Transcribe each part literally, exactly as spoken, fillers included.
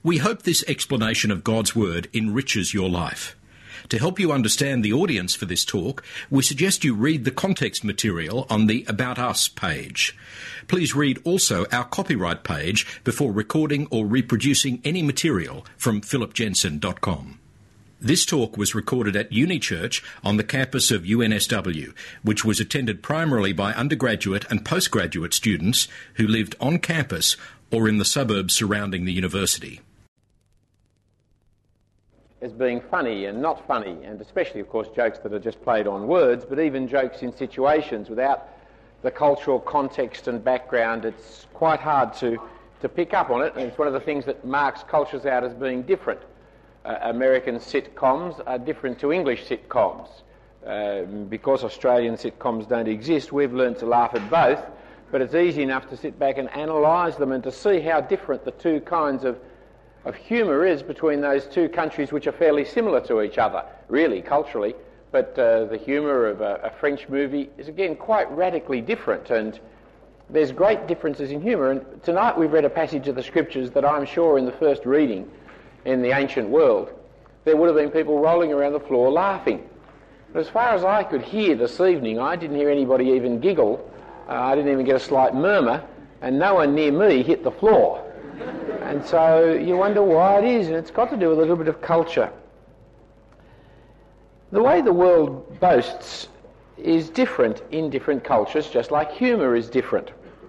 We hope this explanation of God's Word enriches your life. To help you understand the audience for this talk, we suggest you read the context material on the About Us page. Please read also our copyright page before recording or reproducing any material from philip jensen dot com. This talk was recorded at Uni Church on the campus of U N S W, which was attended primarily by undergraduate and postgraduate students who lived on campus or in the suburbs surrounding the university. As being funny and not funny, and especially, of course, jokes that are just played on words, but even jokes in situations without the cultural context and background, it's quite hard to, to pick up on it, and it's one of the things that marks cultures out as being different. Uh, American sitcoms are different to English sitcoms. Uh, because Australian sitcoms don't exist, we've learned to laugh at both, but it's easy enough to sit back and analyse them and to see how different the two kinds of of humour is between those two countries which are fairly similar to each other, really, culturally, but uh, the humour of a, a French movie is, again, quite radically different, and there's great differences in humour. And tonight we've read a passage of the Scriptures that I'm sure in the first reading in the ancient world, there would have been people rolling around the floor laughing. But as far as I could hear this evening, I didn't hear anybody even giggle, uh, I didn't even get a slight murmur, and no one near me hit the floor. And so you wonder why it is, and it's got to do with a little bit of culture. The way the world boasts is different in different cultures, just like humour is different.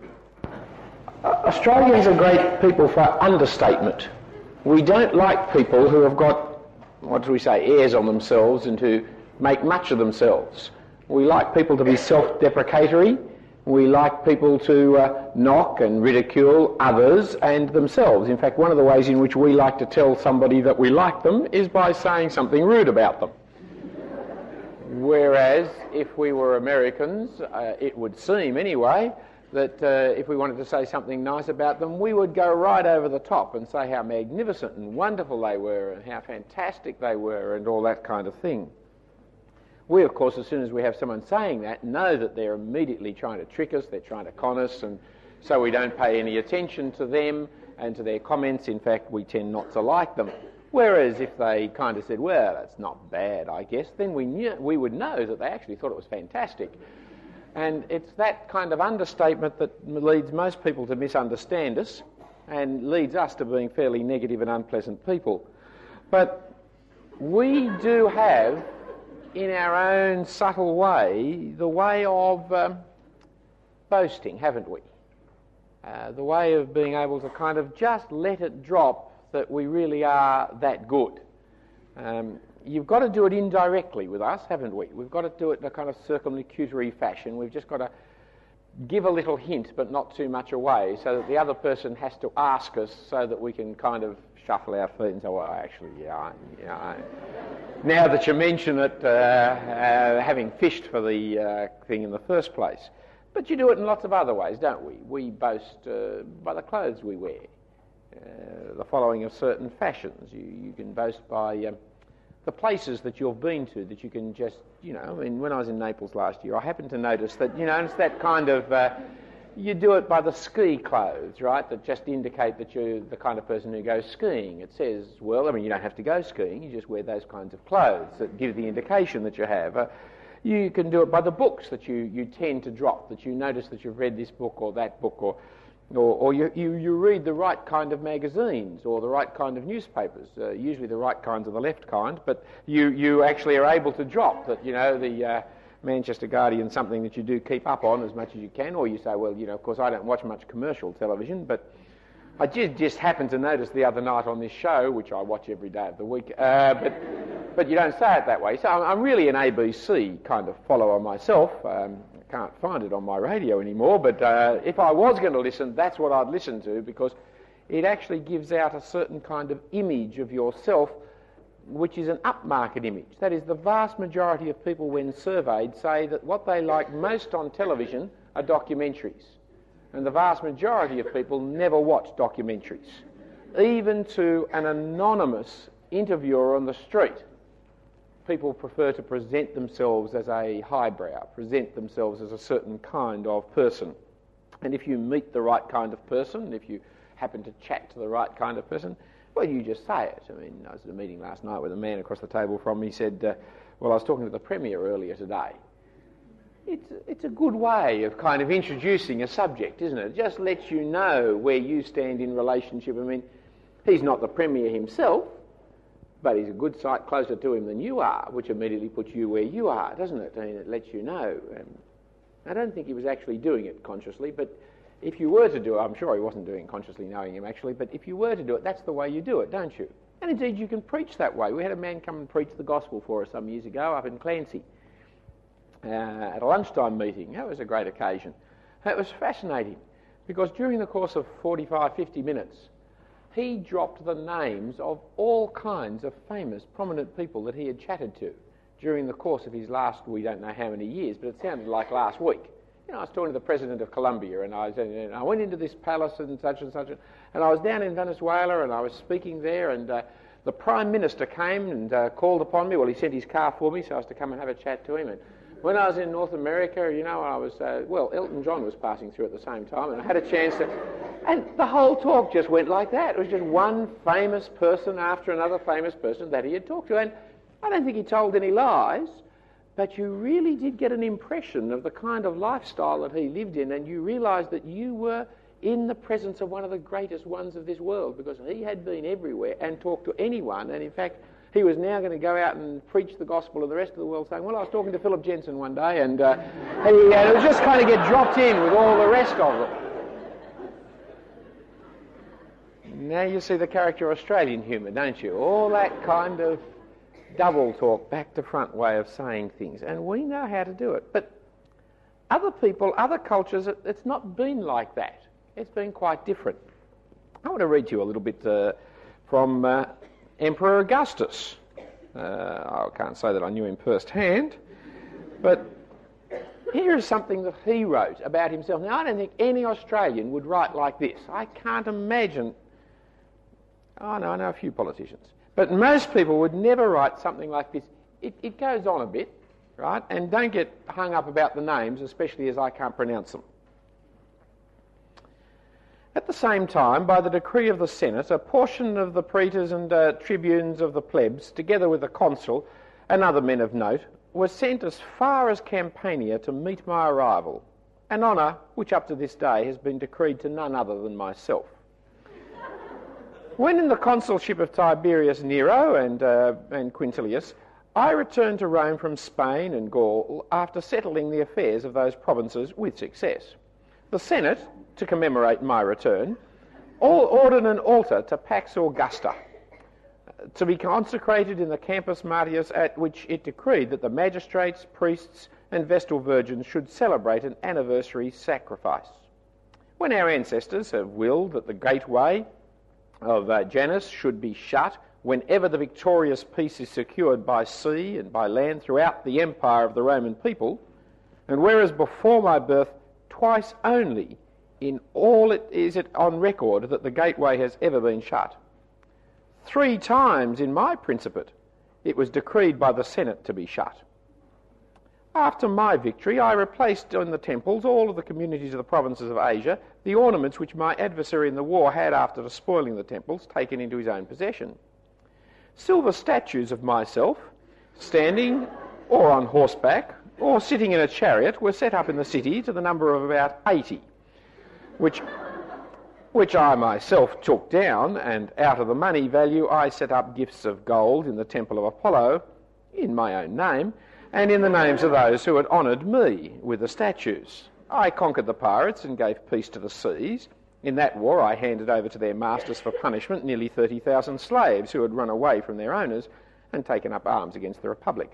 Uh, Australians are great people for understatement. We don't like people who have got, what do we say, airs on themselves and who make much of themselves. We like people to be self-deprecatory. We like people to uh, knock and ridicule others and themselves. In fact, one of the ways in which we like to tell somebody that we like them is by saying something rude about them. Whereas, if we were Americans, uh, it would seem anyway, that uh, if we wanted to say something nice about them, we would go right over the top and say how magnificent and wonderful they were and how fantastic they were and all that kind of thing. We, of course, as soon as we have someone saying that, know that they're immediately trying to trick us, they're trying to con us, and so we don't pay any attention to them and to their comments. In fact, we tend not to like them. Whereas if they kind of said, well, that's not bad, I guess, then we knew, we would know that they actually thought it was fantastic. And it's that kind of understatement that leads most people to misunderstand us and leads us to being fairly negative and unpleasant people. But we do have, in our own subtle way, the way of um, boasting, haven't we? Uh, the way of being able to kind of just let it drop that we really are that good. Um, you've got to do it indirectly with us, haven't we? We've got to do it in a kind of circumlocutory fashion. We've just got to give a little hint but not too much away so that the other person has to ask us so that we can kind of shuffle our feet and say, well, actually, yeah, I, yeah. I, now that you mention it, uh, uh, having fished for the uh, thing in the first place. But you do it in lots of other ways, don't we? We boast uh, by the clothes we wear, uh, the following of certain fashions. You, you can boast by um, the places that you've been to, that you can just, you know, I mean, when I was in Naples last year, I happened to notice that, you know, it's that kind of, uh, you do it by the ski clothes, right, that just indicate that you're the kind of person who goes skiing. It says, well, I mean, you don't have to go skiing, you just wear those kinds of clothes that give the indication that you have. Uh, you can do it by the books that you, you tend to drop, that you notice that you've read this book or that book, or or, or you, you, you read the right kind of magazines or the right kind of newspapers, uh, usually the right kinds are the left kind, but you, you actually are able to drop that, you know, the uh, Manchester Guardian, something that you do keep up on as much as you can, or you say, well, you know, of course I don't watch much commercial television, but I did just happen to notice the other night on this show, which I watch every day of the week, uh, but but you don't say it that way. So I'm, I'm really an A B C kind of follower myself. Um, I can't find it on my radio anymore, but uh, if I was going to listen, that's what I'd listen to, because it actually gives out a certain kind of image of yourself, which is an upmarket image. That is, the vast majority of people, when surveyed, say that what they like most on television are documentaries. And the vast majority of people never watch documentaries. Even to an anonymous interviewer on the street, people prefer to present themselves as a highbrow, present themselves as a certain kind of person. And if you meet the right kind of person, if you happen to chat to the right kind of person, Well, you just say it. I mean, I was at a meeting last night with a man across the table from me. He said, uh, well, I was talking to the Premier earlier today. It's, it's a good way of kind of introducing a subject, isn't it? It just lets you know where you stand in relationship. I mean, he's not the Premier himself, but he's a good sight closer to him than you are, which immediately puts you where you are, doesn't it? I mean, it lets you know. Um, I don't think he was actually doing it consciously, but if you were to do it, I'm sure he wasn't doing it consciously knowing him actually, but if you were to do it, that's the way you do it, don't you? And indeed, you can preach that way. We had a man come and preach the gospel for us some years ago up in Clancy uh, at a lunchtime meeting. That was a great occasion. It was fascinating because during the course of forty-five, fifty minutes, he dropped the names of all kinds of famous, prominent people that he had chatted to during the course of his last, we don't know how many years, but it sounded like last week. You know, I was talking to the President of Colombia, and I, was, and I went into this palace and such and such, and I was down in Venezuela, and I was speaking there, and uh, the Prime Minister came and uh, called upon me. Well, he sent his car for me, so I was to come and have a chat to him. And when I was in North America, you know, I was, uh, well, Elton John was passing through at the same time, and I had a chance to... And the whole talk just went like that. It was just one famous person after another famous person that he had talked to. And I don't think he told any lies, but you really did get an impression of the kind of lifestyle that he lived in, and you realised that you were in the presence of one of the greatest ones of this world, because he had been everywhere and talked to anyone, and in fact he was now going to go out and preach the gospel to the rest of the world, saying, well, I was talking to Philip Jensen one day, and uh, he, uh, it was just kind of get dropped in with all the rest of them. Now you see the character of Australian humour, don't you? All that kind of double talk, back to front way of saying things, and we know how to do it. But other people, other cultures, it, it's not been like that. It's been quite different. I want to read to you a little bit uh, from uh, Emperor Augustus. Uh, I can't say that I knew him firsthand, but here is something that he wrote about himself. Now, I don't think any Australian would write like this. I can't imagine... Oh, no, I know a few politicians. But most people would never write something like this. It, it goes on a bit, right? And don't get hung up about the names, especially as I can't pronounce them. At the same time, by the decree of the Senate, a portion of the praetors and uh, tribunes of the plebs, together with the consul and other men of note, were sent as far as Campania to meet my arrival, an honour which up to this day has been decreed to none other than myself. When in the consulship of Tiberius Nero and, uh, and Quintilius, I returned to Rome from Spain and Gaul after settling the affairs of those provinces with success. The Senate, to commemorate my return, all ordered an altar to Pax Augusta, to be consecrated in the Campus Martius, at which it decreed that the magistrates, priests and Vestal virgins should celebrate an anniversary sacrifice. When our ancestors have willed that the gateway of uh, Janus should be shut whenever the victorious peace is secured by sea and by land throughout the empire of the Roman people, and whereas before my birth twice only in all it is it on record that the gateway has ever been shut, three times in my principate it was decreed by the Senate to be shut. After my victory, I replaced in the temples all of the communities of the provinces of Asia the ornaments which my adversary in the war had, after despoiling the temples, taken into his own possession. Silver statues of myself, standing or on horseback or sitting in a chariot, were set up in the city to the number of about eighty, which, which I myself took down, and out of the money value I set up gifts of gold in the temple of Apollo, in my own name, and in the names of those who had honoured me with the statues. I conquered the pirates and gave peace to the seas. In that war I handed over to their masters for punishment nearly thirty thousand slaves who had run away from their owners and taken up arms against the Republic.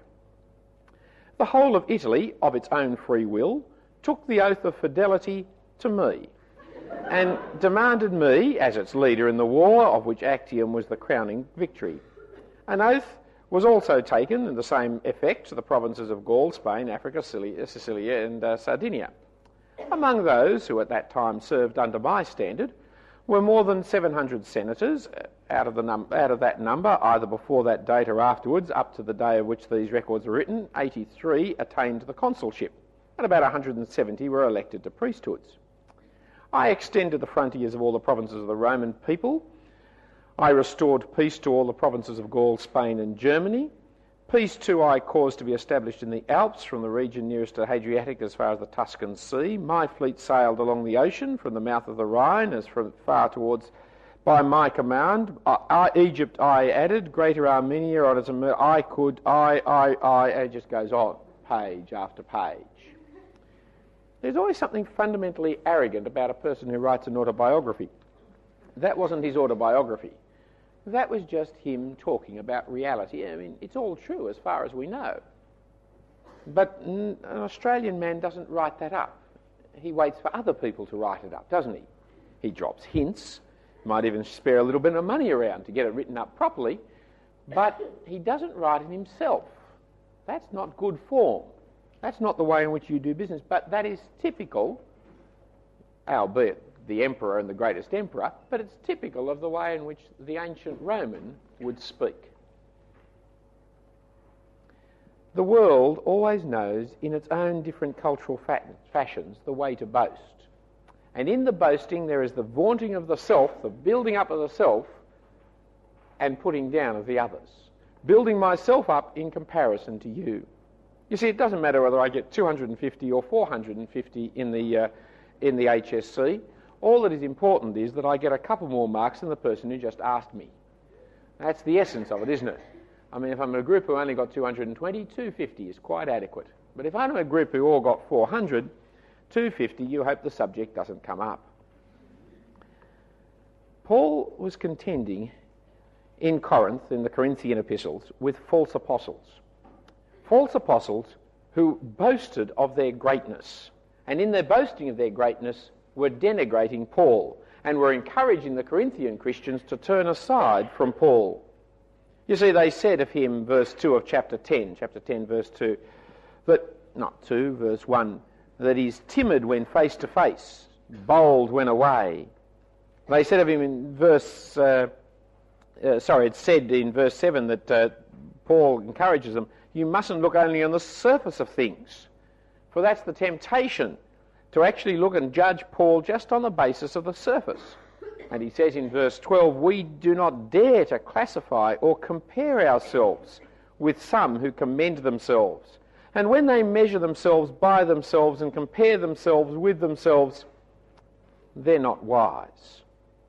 The whole of Italy, of its own free will, took the oath of fidelity to me and demanded me as its leader in the war, of which Actium was the crowning victory. An oath was also taken in the same effect to the provinces of Gaul, Spain, Africa, Sicilia, Sicilia and uh, Sardinia. Among those who at that time served under my standard were more than seven hundred senators. Out of, the num- out of that number, either before that date or afterwards, up to the day of which these records are written, eighty-three attained the consulship, and about one hundred seventy were elected to priesthoods. I extended the frontiers of all the provinces of the Roman people, I restored peace to all the provinces of Gaul, Spain and Germany. Peace too I caused to be established in the Alps, from the region nearest to Hadriatic as far as the Tuscan Sea. My fleet sailed along the ocean from the mouth of the Rhine as from far towards, by my command. I, I, Egypt I added, Greater Armenia, I could, I, I, I, and it just goes on, page after page. There's always something fundamentally arrogant about a person who writes an autobiography. That wasn't his autobiography. That was just him talking about reality. I mean, it's all true as far as we know. But an Australian man doesn't write that up. He waits for other people to write it up, doesn't he? He drops hints, might even spare a little bit of money around to get it written up properly, but he doesn't write it himself. That's not good form. That's not the way in which you do business, but that is typical, albeit the emperor and the greatest emperor, but it's typical of the way in which the ancient Roman would speak. The world always knows in its own different cultural fa- fashions the way to boast. And in the boasting there is the vaunting of the self, the building up of the self, and putting down of the others. Building myself up in comparison to you. You see, it doesn't matter whether I get two hundred fifty or four hundred fifty in the, uh, in the H S C. All that is important is that I get a couple more marks than the person who just asked me. That's the essence of it, isn't it? I mean, if I'm in a group who only got two hundred twenty, two hundred fifty is quite adequate. But if I'm in a group who all got four hundred, two hundred fifty, you hope the subject doesn't come up. Paul was contending in Corinth, in the Corinthian epistles, with false apostles. False apostles who boasted of their greatness. And in their boasting of their greatness, were denigrating Paul and were encouraging the Corinthian Christians to turn aside from Paul. You see, they said of him, verse two of chapter ten, chapter ten, verse two, that, not two, verse one, that he's timid when face to face, bold when away. They said of him in verse, uh, uh, sorry, it said in verse seven that uh, Paul encourages them, you mustn't look only on the surface of things, for that's the temptation, to actually look and judge Paul just on the basis of the surface. And he says in verse twelve, we do not dare to classify or compare ourselves with some who commend themselves. And when they measure themselves by themselves and compare themselves with themselves, they're not wise.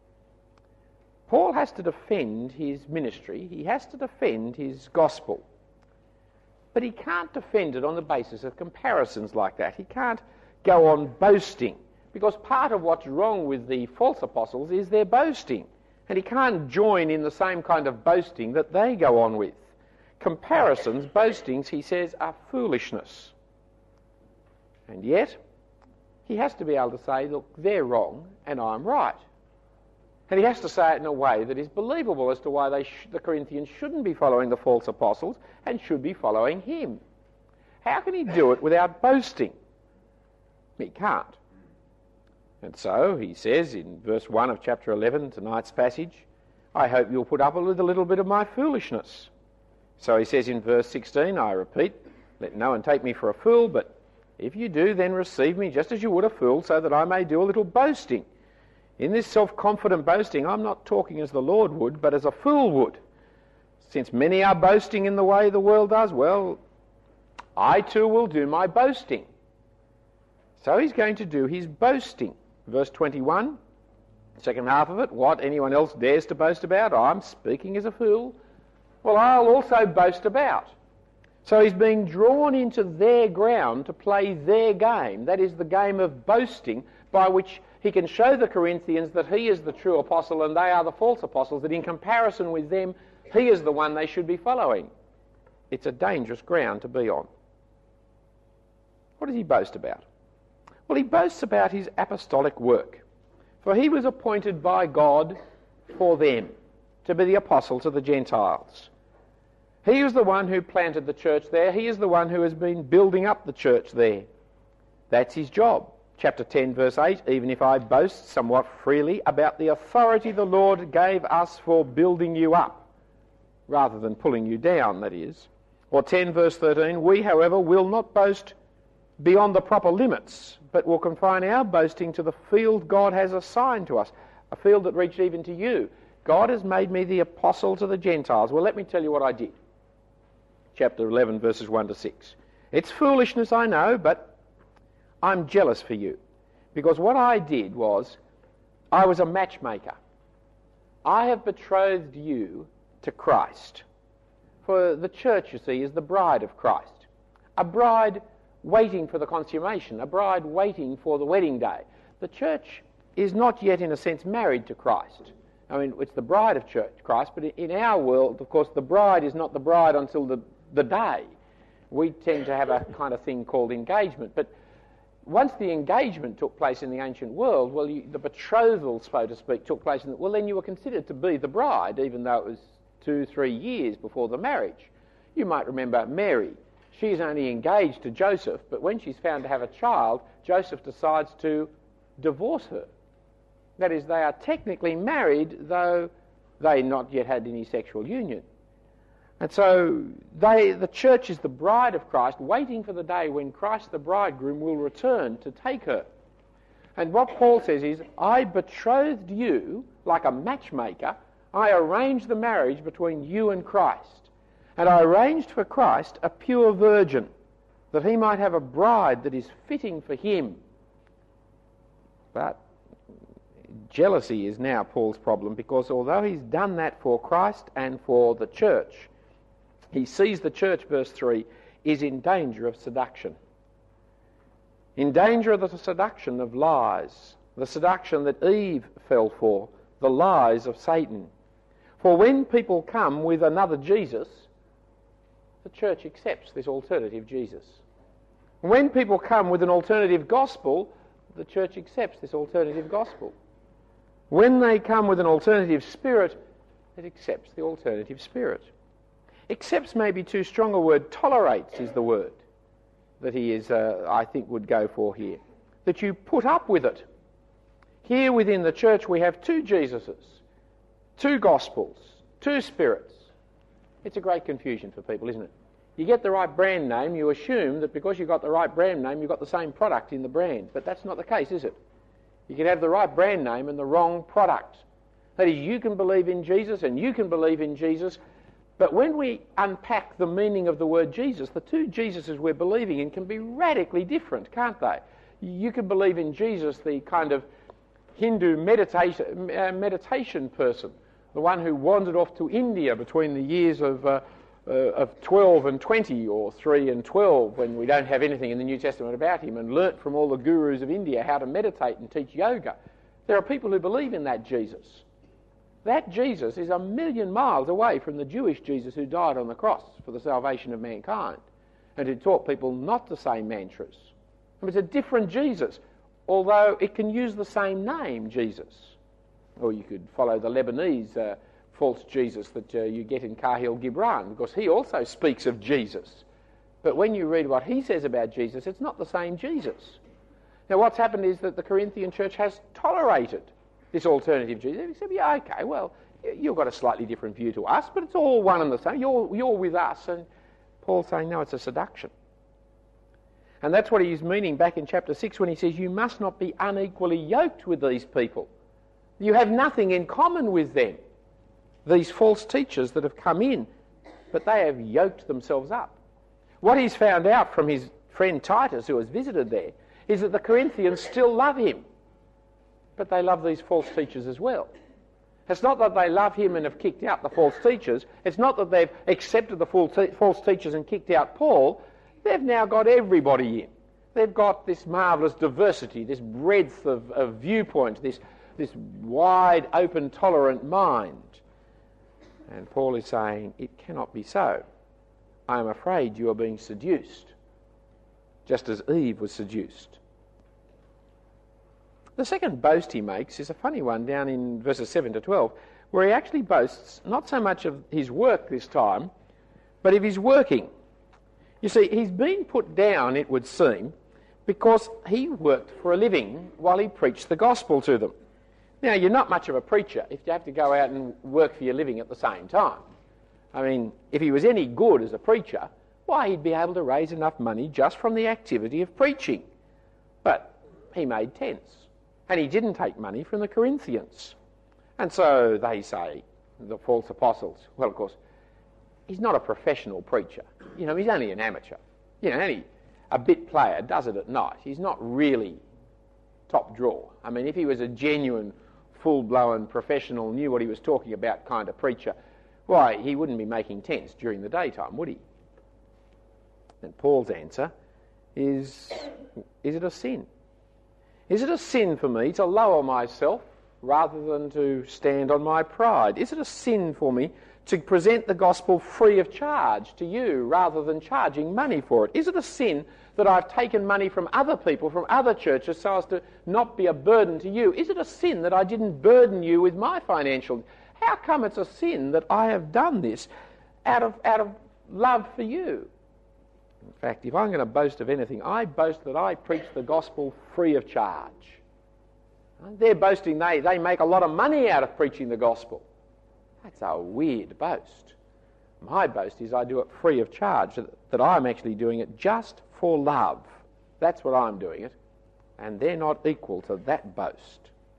Paul has to defend his ministry. He has to defend his gospel. But he can't defend it on the basis of comparisons like that. He can't go on boasting, because part of what's wrong with the false apostles is their boasting, and he can't join in the same kind of boasting that they go on with. Comparisons, boastings, he says, are foolishness. And yet, he has to be able to say, look, they're wrong and I'm right. And he has to say it in a way that is believable as to why they sh- the Corinthians shouldn't be following the false apostles and should be following him. How can he do it without boasting? He can't. And so he says in verse one of chapter eleven, tonight's passage, I hope you'll put up with a little bit of my foolishness. So he says in verse sixteen, I repeat, let no one take me for a fool, but if you do, then receive me just as you would a fool, so that I may do a little boasting. In this self-confident boasting, I'm not talking as the Lord would, but as a fool would. Since many are boasting in the way the world does, well, I too will do my boasting. So he's going to do his boasting. Verse twenty-one, second half of it, what anyone else dares to boast about, I'm speaking as a fool. Well, I'll also boast about. So he's being drawn into their ground to play their game. That is the game of boasting, by which he can show the Corinthians that he is the true apostle and they are the false apostles, that in comparison with them, he is the one they should be following. It's a dangerous ground to be on. What does he boast about? Well, he boasts about his apostolic work, for he was appointed by God for them to be the apostle to the Gentiles. He was the one who planted the church there. He is the one who has been building up the church there. That's his job. Chapter ten, verse eight, even if I boast somewhat freely about the authority the Lord gave us for building you up, rather than pulling you down, that is. Or ten, verse thirteen, we, however, will not boast beyond the proper limits, but will confine our boasting to the field God has assigned to us, a field that reached even to you. God has made me the apostle to the Gentiles. Well, let me tell you what I did. Chapter eleven, verses one to six. It's foolishness, I know, but I'm jealous for you. Because what I did was, I was a matchmaker. I have betrothed you to Christ. For the church, you see, is the bride of Christ. A bride waiting for the consummation, a bride waiting for the wedding day. The church is not yet, in a sense, married to Christ. I mean, it's the bride of church, Christ, but in our world, of course, the bride is not the bride until the, the day. We tend to have a kind of thing called engagement. But once the engagement took place in the ancient world, well, you, the betrothal, so to speak, took place in the, well, then you were considered to be the bride, even though it was two, three years before the marriage. You might remember Mary. She's only engaged to Joseph, but when she's found to have a child, Joseph decides to divorce her. That is, they are technically married, though they not yet had any sexual union. And so they, the church is the bride of Christ, waiting for the day when Christ the bridegroom will return to take her. And what Paul says is, I betrothed you like a matchmaker. I arranged the marriage between you and Christ. And I arranged for Christ a pure virgin, that he might have a bride that is fitting for him. But jealousy is now Paul's problem, because although he's done that for Christ and for the church, he sees the church, verse three, is in danger of seduction. In danger of the seduction of lies, the seduction that Eve fell for, the lies of Satan. For when people come with another Jesus, the church accepts this alternative Jesus. When people come with an alternative gospel, the church accepts this alternative gospel. When they come with an alternative spirit, it accepts the alternative spirit. Accepts may be too strong a word. Tolerates is the word that he is, uh, I think, would go for here. That you put up with it. Here within the church we have two Jesuses, two gospels, two spirits. It's a great confusion for people, isn't it? You get the right brand name, you assume that because you've got the right brand name, you've got the same product in the brand. But that's not the case, is it? You can have the right brand name and the wrong product. That is, you can believe in Jesus and you can believe in Jesus, but when we unpack the meaning of the word Jesus, the two Jesuses we're believing in can be radically different, can't they? You can believe in Jesus, the kind of Hindu meditation, uh, meditation person, the one who wandered off to India between the years of, uh, uh, of twelve and twenty, or three and twelve, when we don't have anything in the New Testament about him, and learnt from all the gurus of India how to meditate and teach yoga. There are people who believe in that Jesus. That Jesus is a million miles away from the Jewish Jesus who died on the cross for the salvation of mankind, and who taught people not to say mantras. I mean, it's a different Jesus, although it can use the same name, Jesus. Or you could follow the Lebanese uh, false Jesus that uh, you get in Kahil Gibran, because he also speaks of Jesus. But when you read what he says about Jesus, it's not the same Jesus. Now, what's happened is that the Corinthian church has tolerated this alternative Jesus. He said, yeah, okay, well, you've got a slightly different view to us, but it's all one and the same. You're, you're with us. And Paul's saying, no, it's a seduction. And that's what he's meaning back in chapter six when he says, you must not be unequally yoked with these people. You have nothing in common with them, these false teachers that have come in, but they have yoked themselves up. What he's found out from his friend Titus, who has visited there, is that the Corinthians still love him, but they love these false teachers as well. It's not that they love him and have kicked out the false teachers. It's not that they've accepted the false teachers and kicked out Paul. They've now got everybody in. They've got this marvellous diversity, this breadth of, of viewpoint, this, this wide, open, tolerant mind. And Paul is saying, it cannot be so. I am afraid you are being seduced, just as Eve was seduced. The second boast he makes is a funny one down in verses seven to twelve, where he actually boasts not so much of his work this time, but of his working. You see, he's been put down, it would seem, because he worked for a living while he preached the gospel to them. Now, you're not much of a preacher if you have to go out and work for your living at the same time. I mean, if he was any good as a preacher, why, he'd be able to raise enough money just from the activity of preaching. But he made tents. And he didn't take money from the Corinthians. And so they say, the false apostles, well, of course, he's not a professional preacher. You know, he's only an amateur. You know, only a bit player, does it at night. He's not really top draw. I mean, if he was a genuine, full-blown professional, knew what he was talking about kind of preacher, why, he wouldn't be making tents during the daytime, would he? And Paul's answer is, is it a sin? Is it a sin for me to lower myself rather than to stand on my pride? Is it a sin for me to present the gospel free of charge to you rather than charging money for it? Is it a sin that I've taken money from other people, from other churches, so as to not be a burden to you? Is it a sin that I didn't burden you with my financial... How come it's a sin that I have done this out of, out of love for you? In fact, if I'm going to boast of anything, I boast that I preach the gospel free of charge. They're boasting they, they make a lot of money out of preaching the gospel. That's a weird boast. My boast is I do it free of charge, that, that I'm actually doing it just for love. That's what I'm doing it. And they're not equal to that boast.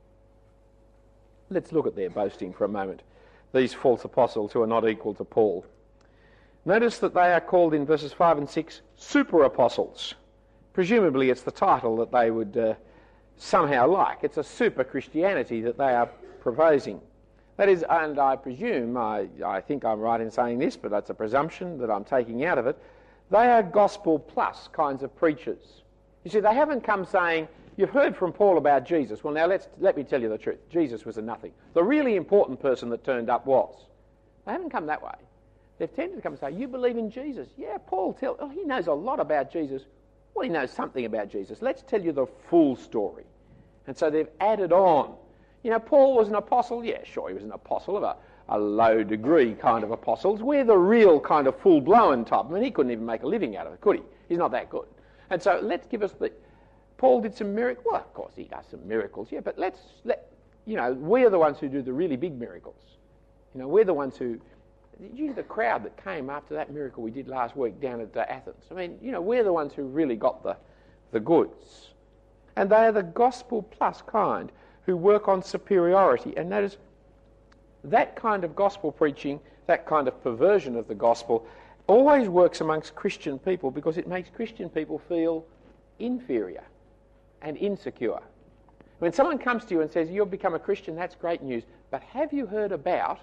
Let's look at their boasting for a moment. These false apostles who are not equal to Paul. Notice that they are called in verses five and six super apostles. Presumably it's the title that they would uh, somehow like. It's a super Christianity that they are proposing. That is, and I presume, I, I think I'm right in saying this, but that's a presumption that I'm taking out of it, they are gospel plus kinds of preachers. You see, they haven't come saying, you've heard from Paul about Jesus. Well, now let's, let me tell you the truth. Jesus was a nothing. The really important person that turned up was. They haven't come that way. They've tended to come and say, you believe in Jesus? Yeah, Paul, tell, oh, he knows a lot about Jesus. Well, he knows something about Jesus. Let's tell you the full story. And so they've added on. You know, Paul was an apostle. Yeah, sure, he was an apostle of a, a low degree kind of apostles. We're the real kind of full-blown type. I mean, he couldn't even make a living out of it, could he? He's not that good. And so let's give us the... Paul did some miracles. Well, of course, he does some miracles, yeah, but let's, let, you know, we're the ones who do the really big miracles. You know, we're the ones who... Did you hear the crowd that came after that miracle we did last week down at uh, Athens? I mean, you know, we're the ones who really got the, the goods. And they are the gospel plus kind who work on superiority. And notice, that kind of gospel preaching, that kind of perversion of the gospel, always works amongst Christian people because it makes Christian people feel inferior and insecure. When someone comes to you and says, you've become a Christian, that's great news, but have you heard about...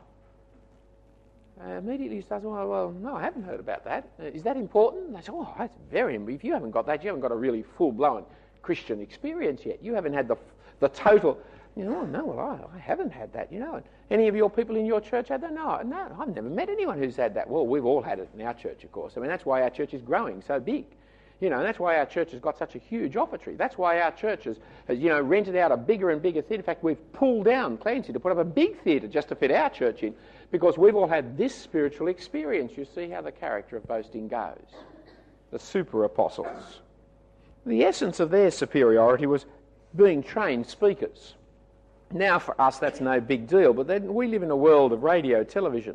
Uh, immediately he starts, well, well, no, I haven't heard about that. Uh, is that important? And they say, oh, that's very important. If you haven't got that, you haven't got a really full-blown Christian experience yet. You haven't had the the total, you know, oh, no, well, I, I haven't had that, you know. And any of your people in your church had that? No, no, I've never met anyone who's had that. Well, we've all had it in our church, of course. I mean, that's why our church is growing so big. You know, and that's why our church has got such a huge offertory. That's why our church has, has, you know, rented out a bigger and bigger theatre. In fact, we've pulled down Clancy to put up a big theatre just to fit our church in, because we've all had this spiritual experience. You see how the character of boasting goes. The super apostles. The essence of their superiority was being trained speakers. Now for us that's no big deal, but then we live in a world of radio, television.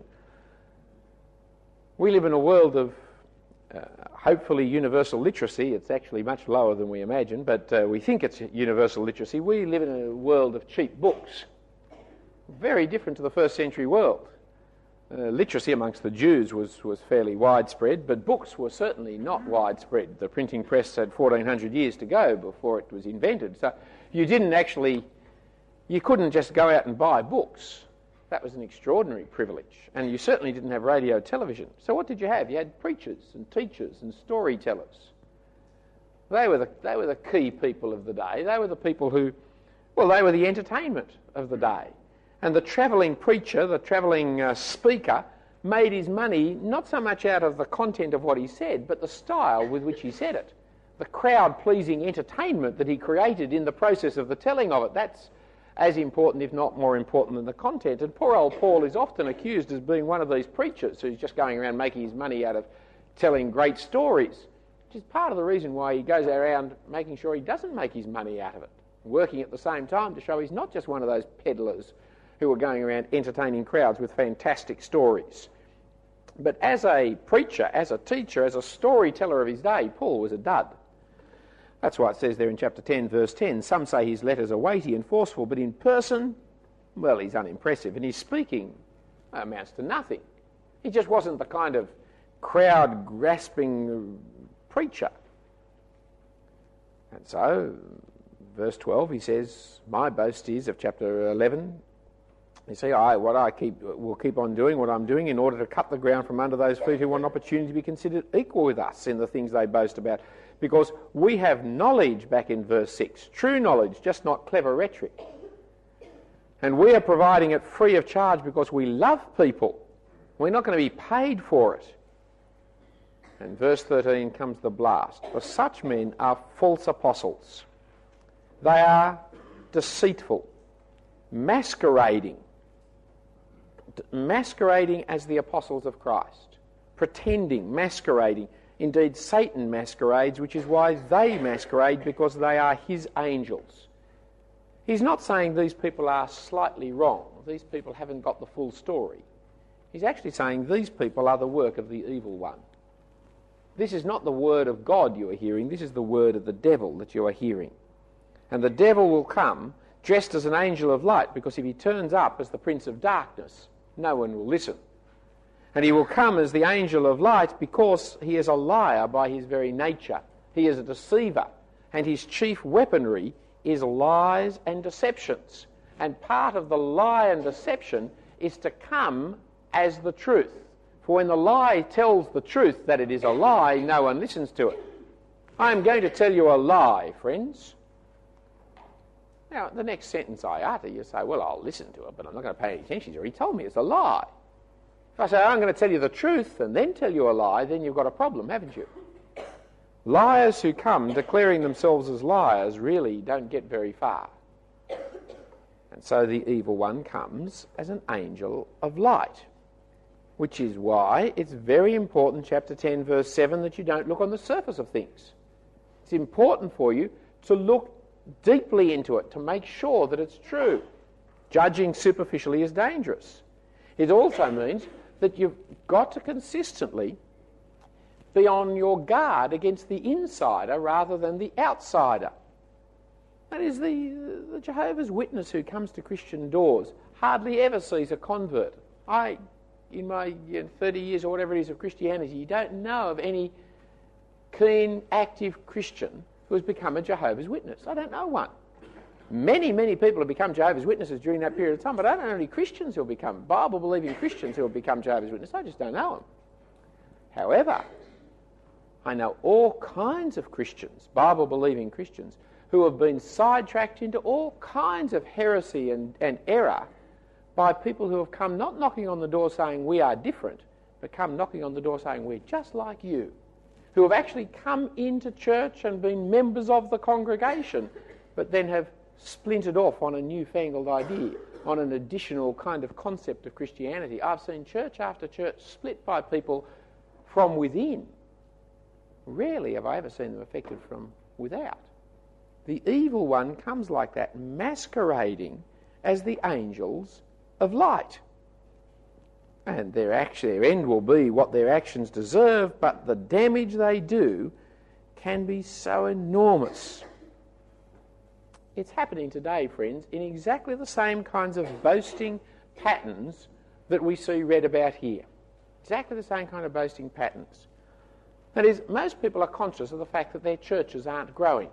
We live in a world of uh, hopefully universal literacy. It's actually much lower than we imagine, but uh, we think it's universal literacy. We live in a world of cheap books. Very different to the first century world. Uh, literacy amongst the Jews was, was fairly widespread, but books were certainly not widespread. The printing press had fourteen hundred years to go before it was invented. So you didn't actually, you couldn't just go out and buy books. That was an extraordinary privilege. And you certainly didn't have radio, television. So what did you have? You had preachers and teachers and storytellers. They were the, they were the key people of the day. They were the people who, well, they were the entertainment of the day. And the travelling preacher, the travelling uh, speaker, made his money not so much out of the content of what he said, but the style with which he said it. The crowd-pleasing entertainment that he created in the process of the telling of it. That's as important, if not more important, than the content. And poor old Paul is often accused as being one of these preachers who's just going around making his money out of telling great stories, which is part of the reason why he goes around making sure he doesn't make his money out of it, working at the same time to show he's not just one of those peddlers who were going around entertaining crowds with fantastic stories. But as a preacher, as a teacher, as a storyteller of his day, Paul was a dud. That's why it says there in chapter ten, verse ten, some say his letters are weighty and forceful, but in person well, he's unimpressive, and his speaking amounts to nothing. He just wasn't the kind of crowd-grasping preacher. And so, verse twelve, he says, my boast is, of chapter eleven, you see, I, what I keep, will keep on doing, what I'm doing, in order to cut the ground from under those feet who want an opportunity to be considered equal with us in the things they boast about. Because we have knowledge, back in verse six, true knowledge, just not clever rhetoric. And we are providing it free of charge because we love people. We're not going to be paid for it. And verse thirteen comes the blast. For such men are false apostles. They are deceitful, masquerading, masquerading as the apostles of Christ, pretending, masquerading. Indeed, Satan masquerades, which is why they masquerade, because they are his angels. He's not saying these people are slightly wrong. These people haven't got the full story. He's actually saying these people are the work of the evil one. This is not the word of God you are hearing. This is the word of the devil that you are hearing. And the devil will come dressed as an angel of light, because if he turns up as the prince of darkness, no one will listen. And he will come as the angel of light because he is a liar by his very nature. He is a deceiver, and his chief weaponry is lies and deceptions. And part of the lie and deception is to come as the truth. For when the lie tells the truth that it is a lie, no one listens to it. I am going to tell you a lie, friends. Now, the next sentence I utter, you say, well, I'll listen to it, but I'm not going to pay any attention. He's already told me it's a lie. If I say, I'm going to tell you the truth and then tell you a lie, then you've got a problem, haven't you? Liars who come declaring themselves as liars really don't get very far. And so the evil one comes as an angel of light, which is why it's very important, chapter ten, verse seven, that you don't look on the surface of things. It's important for you to look deeply into it, to make sure that it's true. Judging superficially is dangerous. It also means that you've got to consistently be on your guard against the insider rather than the outsider. That is, the, the Jehovah's Witness who comes to Christian doors hardly ever sees a convert. I, in my you know, thirty years or whatever it is of Christianity, you don't know of any keen, active Christian who has become a Jehovah's Witness. I don't know one. Many, many people have become Jehovah's Witnesses during that period of time, but I don't know any Christians who have become, Bible-believing Christians who have become Jehovah's Witnesses. I just don't know them. However, I know all kinds of Christians, Bible-believing Christians, who have been sidetracked into all kinds of heresy and, and error by people who have come not knocking on the door saying we are different, but come knocking on the door saying we're just like you, who have actually come into church and been members of the congregation, but then have splintered off on a newfangled idea, on an additional kind of concept of Christianity. I've seen church after church split by people from within. Rarely have I ever seen them affected from without. The evil one comes like that, masquerading as the angels of light. And their, action, their end will be what their actions deserve, but the damage they do can be so enormous. It's happening today, friends, in exactly the same kinds of boasting patterns that we see read about here. Exactly the same kind of boasting patterns. That is, most people are conscious of the fact that their churches aren't growing.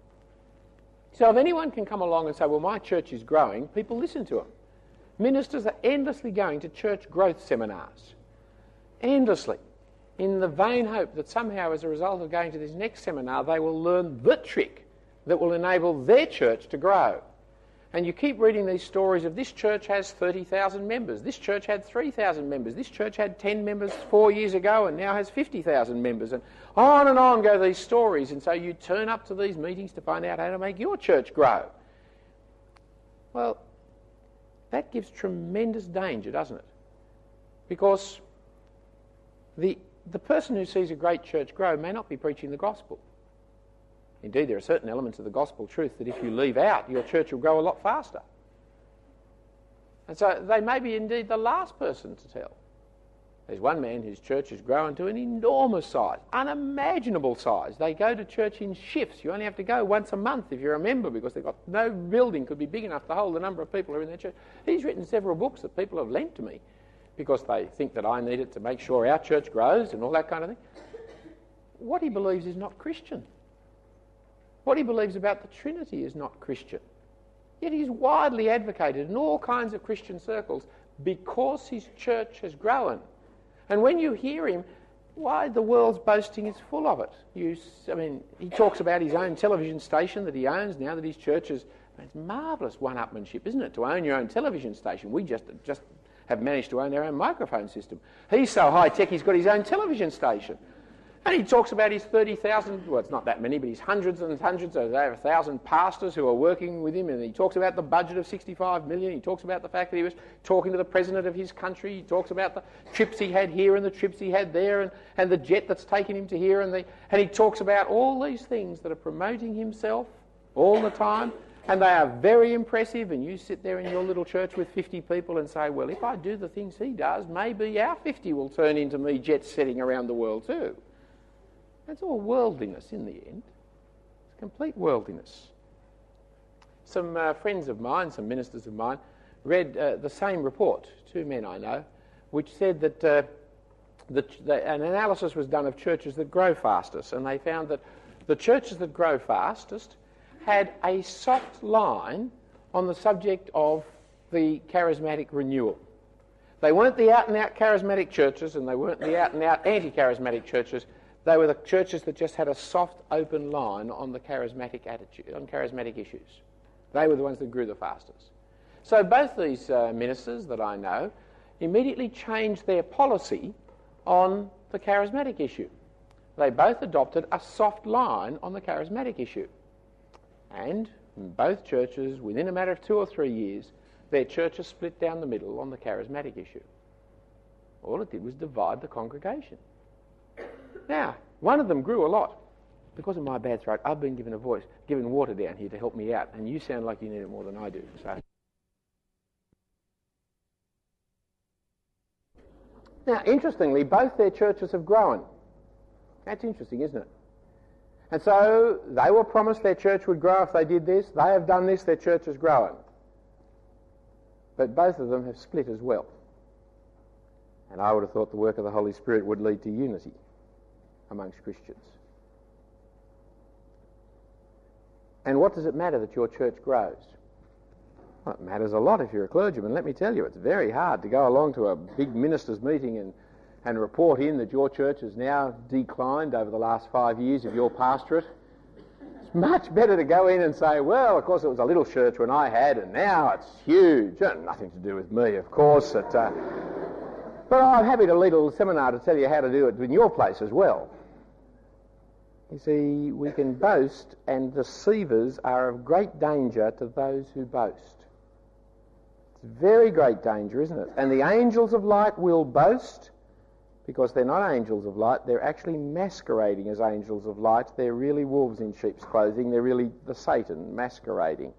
So if anyone can come along and say, well, my church is growing, people listen to them. Ministers are endlessly going to church growth seminars. Endlessly. In the vain hope that somehow as a result of going to this next seminar, they will learn the trick that will enable their church to grow. And you keep reading these stories of this church has thirty thousand members, this church had three thousand members, this church had ten members four years ago and now has fifty thousand members, and on and on go these stories. And so you turn up to these meetings to find out how to make your church grow. Well, that gives tremendous danger, doesn't it? Because the, the person who sees a great church grow may not be preaching the gospel. Indeed, there are certain elements of the gospel truth that if you leave out, your church will grow a lot faster. And so they may be indeed the last person to tell. There's one man whose church has grown to an enormous size, unimaginable size. They go to church in shifts. You only have to go once a month if you're a member, because they've got no building could be big enough to hold the number of people who are in their church. He's written several books that people have lent to me because they think that I need it to make sure our church grows and all that kind of thing. What he believes is not Christian. What he believes about the Trinity is not Christian. Yet he's widely advocated in all kinds of Christian circles because his church has grown. And when you hear him, why, the world's boasting is full of it. You, I mean, he talks about his own television station that he owns now that his church is... It's marvellous one-upmanship, isn't it, to own your own television station? We just just have managed to own our own microphone system. He's so high-tech he's got his own television station. And he talks about his thirty thousand, well, it's not that many, but his hundreds and hundreds, of over one thousand pastors who are working with him, and he talks about the budget of sixty-five million. He talks about the fact that he was talking to the president of his country. He talks about the trips he had here and the trips he had there, and, and the jet that's taken him to here. And, the, and he talks about all these things that are promoting himself all the time, and they are very impressive. And you sit there in your little church with fifty people and say, well, if I do the things he does, maybe our fifty will turn into me jets setting around the world too. It's all worldliness in the end. It's complete worldliness. Some uh, friends of mine, some ministers of mine, read uh, the same report, two men I know, which said that uh, the, the, an analysis was done of churches that grow fastest, and they found that the churches that grow fastest had a soft line on the subject of the charismatic renewal. They weren't the out-and-out charismatic churches, and they weren't the out-and-out anti-charismatic churches. They were the churches that just had a soft, open line on the charismatic attitude, on charismatic issues. They were the ones that grew the fastest. So both these uh, ministers that I know immediately changed their policy on the charismatic issue. They both adopted a soft line on the charismatic issue. And in both churches, within a matter of two or three years, their churches split down the middle on the charismatic issue. All it did was divide the congregation. Now, one of them grew a lot. Because of my bad throat, I've been given a voice, given water down here to help me out, and you sound like you need it more than I do. So, now, interestingly, both their churches have grown. That's interesting, isn't it? And so they were promised their church would grow if they did this. They have done this, their church has grown. But both of them have split as well. And I would have thought the work of the Holy Spirit would lead to unity amongst Christians. And what does it matter that your church grows? Well, it matters a lot if you're a clergyman. Let me tell you, it's very hard to go along to a big ministers' meeting and, and report in that your church has now declined over the last five years of your pastorate. It's much better to go in and say, well, of course it was a little church when I had, and now it's huge. And nothing to do with me, of course. It, uh, but I'm happy to lead a little seminar to tell you how to do it in your place as well. You see, we can boast, and deceivers are of great danger to those who boast. It's very great danger, isn't it? And the angels of light will boast because they're not angels of light. They're actually masquerading as angels of light. They're really wolves in sheep's clothing. They're really the Satan masquerading.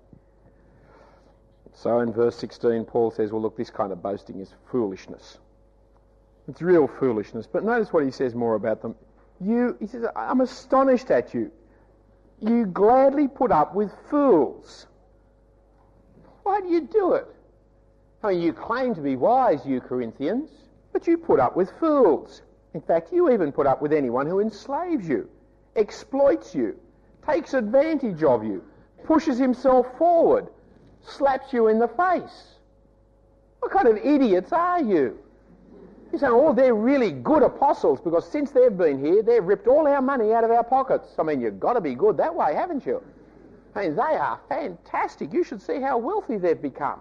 So in verse sixteen, Paul says, well, look, this kind of boasting is foolishness. It's real foolishness. But notice what he says more about them. You, he says, I'm astonished at you. You gladly put up with fools. Why do you do it? I mean, you claim to be wise, you Corinthians, but you put up with fools. In fact, you even put up with anyone who enslaves you, exploits you, takes advantage of you, pushes himself forward, slaps you in the face. What kind of idiots are you? You say, oh, they're really good apostles because since they've been here, they've ripped all our money out of our pockets. I mean, you've got to be good that way, haven't you? I mean, they are fantastic. You should see how wealthy they've become.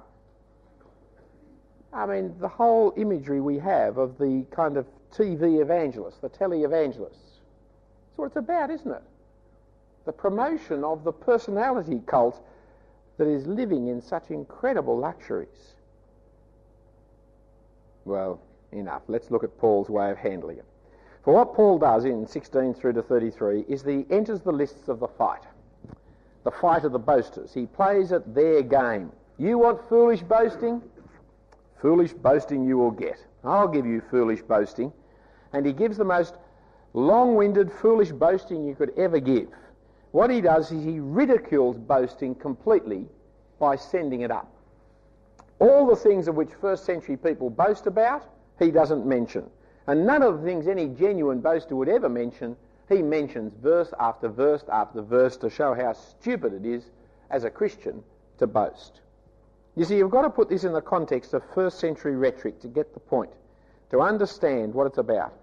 I mean, the whole imagery we have of the kind of T V evangelists, the tele-evangelists, that's what it's about, isn't it? The promotion of the personality cult that is living in such incredible luxuries. Well, enough. Let's look at Paul's way of handling it. For what Paul does in sixteen through to thirty-three is that he enters the lists of the fight, the fight of the boasters. He plays at their game. You want foolish boasting? Foolish boasting you will get. I'll give you foolish boasting. And he gives the most long-winded, foolish boasting you could ever give. What he does is he ridicules boasting completely by sending it up. All the things of which first century people boast about, he doesn't mention. And none of the things any genuine boaster would ever mention, he mentions verse after verse after verse to show how stupid it is as a Christian to boast. You see, you've got to put this in the context of first century rhetoric to get the point, to understand what it's about.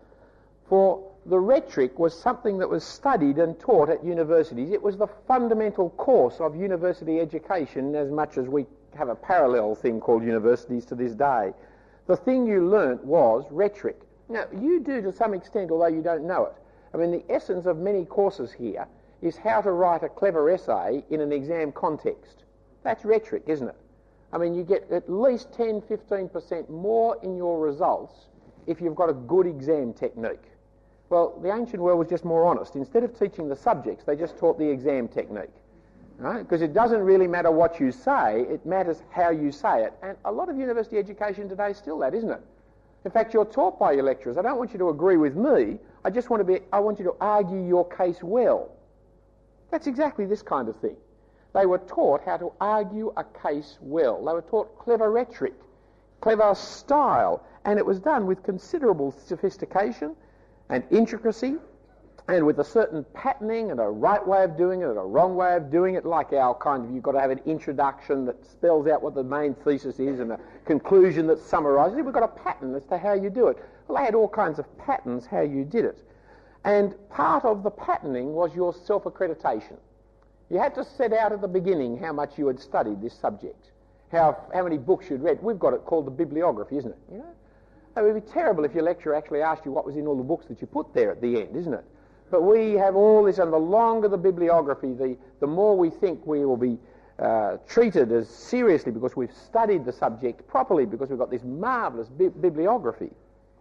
For the rhetoric was something that was studied and taught at universities. It was the fundamental course of university education, as much as we have a parallel thing called universities to this day. The thing you learnt was rhetoric. Now, you do to some extent, although you don't know it. I mean, the essence of many courses here is how to write a clever essay in an exam context. That's rhetoric, isn't it? I mean, you get at least ten, fifteen percent more in your results if you've got a good exam technique. Well, the ancient world was just more honest. Instead of teaching the subjects, they just taught the exam technique. Right? Because it doesn't really matter what you say, it matters how you say it. And a lot of university education today is still that, isn't it? In fact, you're taught by your lecturers. I don't want you to agree with me. I just want to be, I want you to argue your case well. That's exactly this kind of thing. They were taught how to argue a case well. They were taught clever rhetoric, clever style, and it was done with considerable sophistication and intricacy, and with a certain patterning and a right way of doing it and a wrong way of doing it, like our kind of, you've got to have an introduction that spells out what the main thesis is and a conclusion that summarises it. We've got a pattern as to how you do it. Well, they had all kinds of patterns how you did it. And part of the patterning was your self-accreditation. You had to set out at the beginning how much you had studied this subject, how how many books you'd read. We've got it called the bibliography, isn't it? You know, it would be terrible if your lecturer actually asked you what was in all the books that you put there at the end, isn't it? But we have all this, and the longer the bibliography, the, the more we think we will be uh, treated as seriously because we've studied the subject properly, because we've got this marvellous bi- bibliography.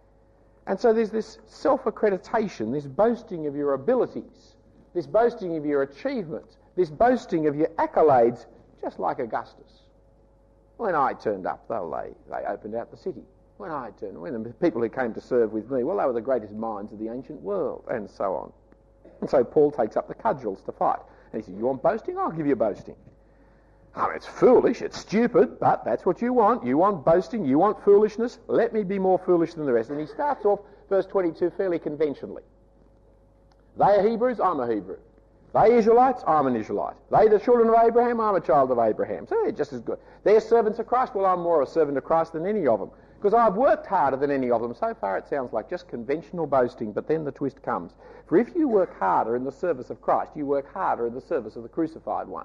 And so there's this self-accreditation, this boasting of your abilities, this boasting of your achievements, this boasting of your accolades, just like Augustus. When I turned up, though, they, they opened out the city. When I turned, when the people who came to serve with me, well, they were the greatest minds of the ancient world, and so on. And so Paul takes up the cudgels to fight. And he says, you want boasting? I'll give you boasting. I mean, it's foolish, it's stupid, but that's what you want. You want boasting, you want foolishness. Let me be more foolish than the rest. And he starts off, verse twenty-two, fairly conventionally. They are Hebrews, I'm a Hebrew. They Israelites, I'm an Israelite. They the children of Abraham, I'm a child of Abraham. So they're just as good. They're servants of Christ, well, I'm more a servant of Christ than any of them, because I've worked harder than any of them. So far it sounds like just conventional boasting, but then the twist comes. For if you work harder in the service of Christ, you work harder in the service of the crucified one.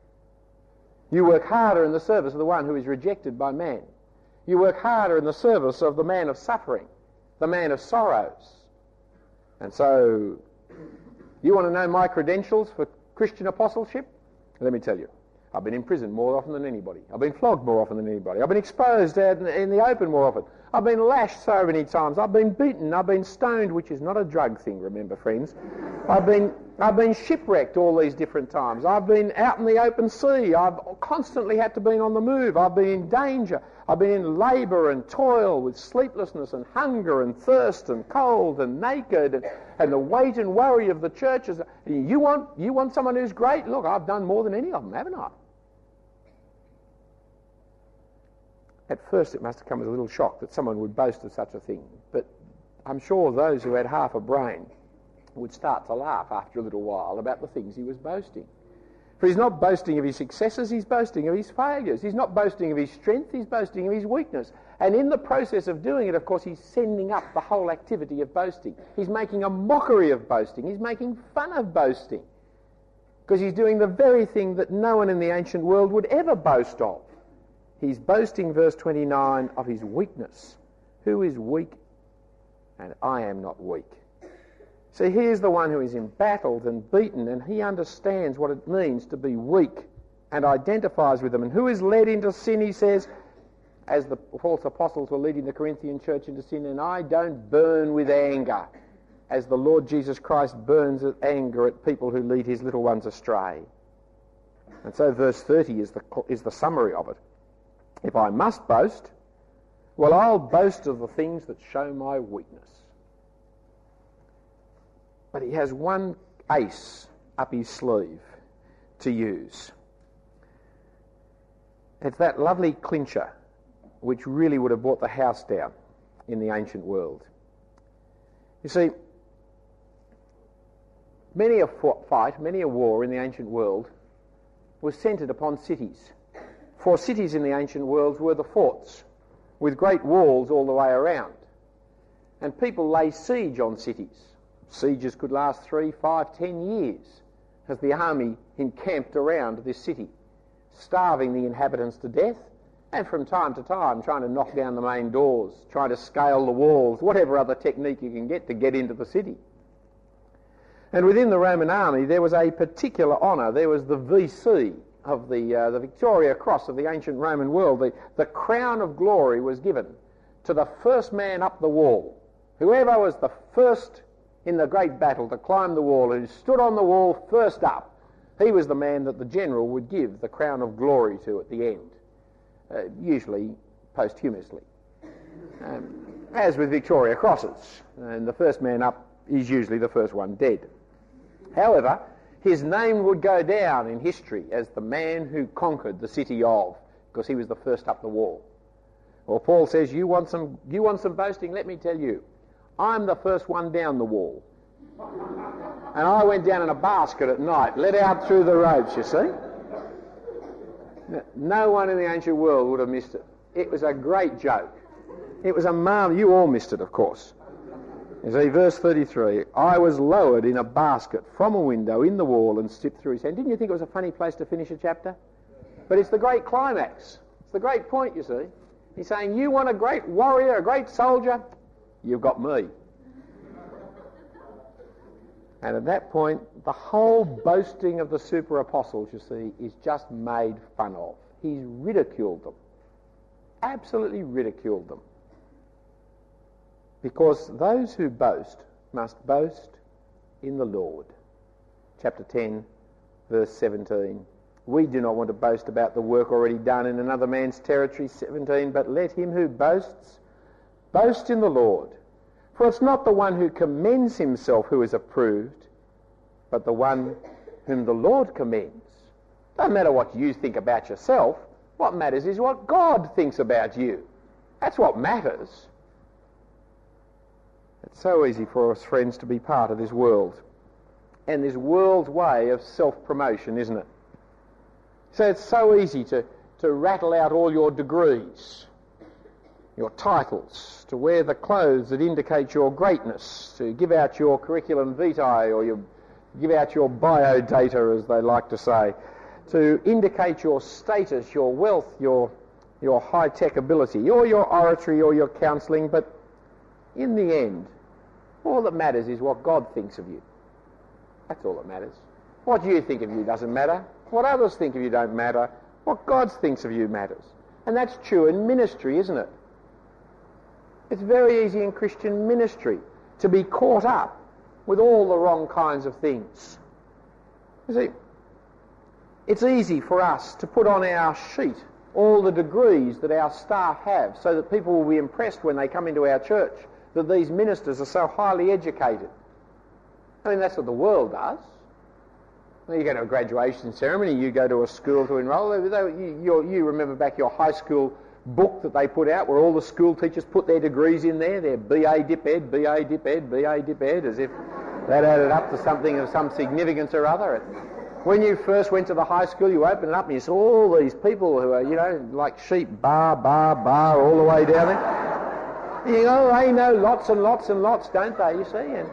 You work harder in the service of the one who is rejected by man. You work harder in the service of the man of suffering, the man of sorrows. And so, you want to know my credentials for Christian apostleship? Let me tell you. I've been in prison more often than anybody. I've been flogged more often than anybody. I've been exposed out in the open more often. I've been lashed so many times. I've been beaten. I've been stoned, which is not a drug thing, remember, friends. I've been I've been shipwrecked all these different times. I've been out in the open sea. I've constantly had to be on the move. I've been in danger. I've been in labour and toil with sleeplessness and hunger and thirst and cold and naked and, and the weight and worry of the churches. You want, you want someone who's great? Look, I've done more than any of them, haven't I? At first it must have come as a little shock that someone would boast of such a thing. But I'm sure those who had half a brain would start to laugh after a little while about the things he was boasting. For he's not boasting of his successes, he's boasting of his failures. He's not boasting of his strength, he's boasting of his weakness. And in the process of doing it, of course, he's sending up the whole activity of boasting. He's making a mockery of boasting. He's making fun of boasting. Because he's doing the very thing that no one in the ancient world would ever boast of. He's boasting, verse twenty-nine, of his weakness. Who is weak? And I am not weak. See, here's the one who is embattled and beaten, and he understands what it means to be weak and identifies with them. And who is led into sin, he says, as the false apostles were leading the Corinthian church into sin, and I don't burn with anger, as the Lord Jesus Christ burns with anger at people who lead his little ones astray. And so verse thirty is the, is the summary of it. If I must boast, Well, I'll boast of the things that show my weakness. But he has one ace up his sleeve to use. It's that lovely clincher which really would have brought the house down in the ancient world. You see, many a fight, many a war in the ancient world was centred upon cities. For cities in the ancient world were the forts, with great walls all the way around. And people lay siege on cities. Sieges could last three, five, ten years as the army encamped around this city, starving the inhabitants to death, and from time to time trying to knock down the main doors, trying to scale the walls, whatever other technique you can get to get into the city. And within the Roman army there was a particular honour. There was the V C of the, uh, the Victoria Cross of the ancient Roman world. The, the crown of glory was given to the first man up the wall. Whoever was the first in the great battle to climb the wall, who stood on the wall first up, he was the man that the general would give the crown of glory to at the end, uh, usually posthumously. Um, as with Victoria Crosses, and the first man up is usually the first one dead. However, his name would go down in history as the man who conquered the city of, because he was the first up the wall. Well, Paul says, you want some, you want some boasting? Let me tell you, I'm the first one down the wall. And I went down in a basket at night, let out through the ropes, you see. No one in the ancient world would have missed it. It was a great joke. It was a marvel. You all missed it, of course. You see, verse thirty-three, I was lowered in a basket from a window in the wall and slipped through his hand. Didn't you think it was a funny place to finish a chapter? But it's the great climax. It's the great point, you see. He's saying, you want a great warrior, a great soldier? You've got me. And at that point, the whole boasting of the super apostles, you see, is just made fun of. He's ridiculed them. Absolutely ridiculed them. Because those who boast must boast in the Lord. Chapter ten, verse seventeen. We do not want to boast about the work already done in another man's territory, seventeen, but let him who boasts boast in the Lord. For it's not the one who commends himself who is approved, but the one whom the Lord commends. Doesn't matter what you think about yourself. What matters is what God thinks about you. That's what matters. It's so easy for us, friends, to be part of this world and this world's way of self-promotion, isn't it? So it's so easy to, to rattle out all your degrees, your titles, to wear the clothes that indicate your greatness, to give out your curriculum vitae, or you give out your biodata, as they like to say, to indicate your status, your wealth, your, your high-tech ability, or your oratory or your counselling. But in the end, all that matters is what God thinks of you. That's all that matters. What you think of you doesn't matter. What others think of you don't matter. What God thinks of you matters. And that's true in ministry, isn't it? It's very easy in Christian ministry to be caught up with all the wrong kinds of things. You see, it's easy for us to put on our sheet all the degrees that our staff have so that people will be impressed when they come into our church that these ministers are so highly educated. I mean, that's what the world does. You go to a graduation ceremony, you go to a school to enrol. You, you, you remember back your high school book that they put out where all the school teachers put their degrees in there, their B A Dip Ed, B A Dip Ed, B A Dip Ed, as if that added up to something of some significance or other. When you first went to the high school, you opened it up and you saw all these people who are, you know, like sheep, bar, bar, bar, all the way down there. You think, oh, they know lots and lots and lots, don't they, you see? And,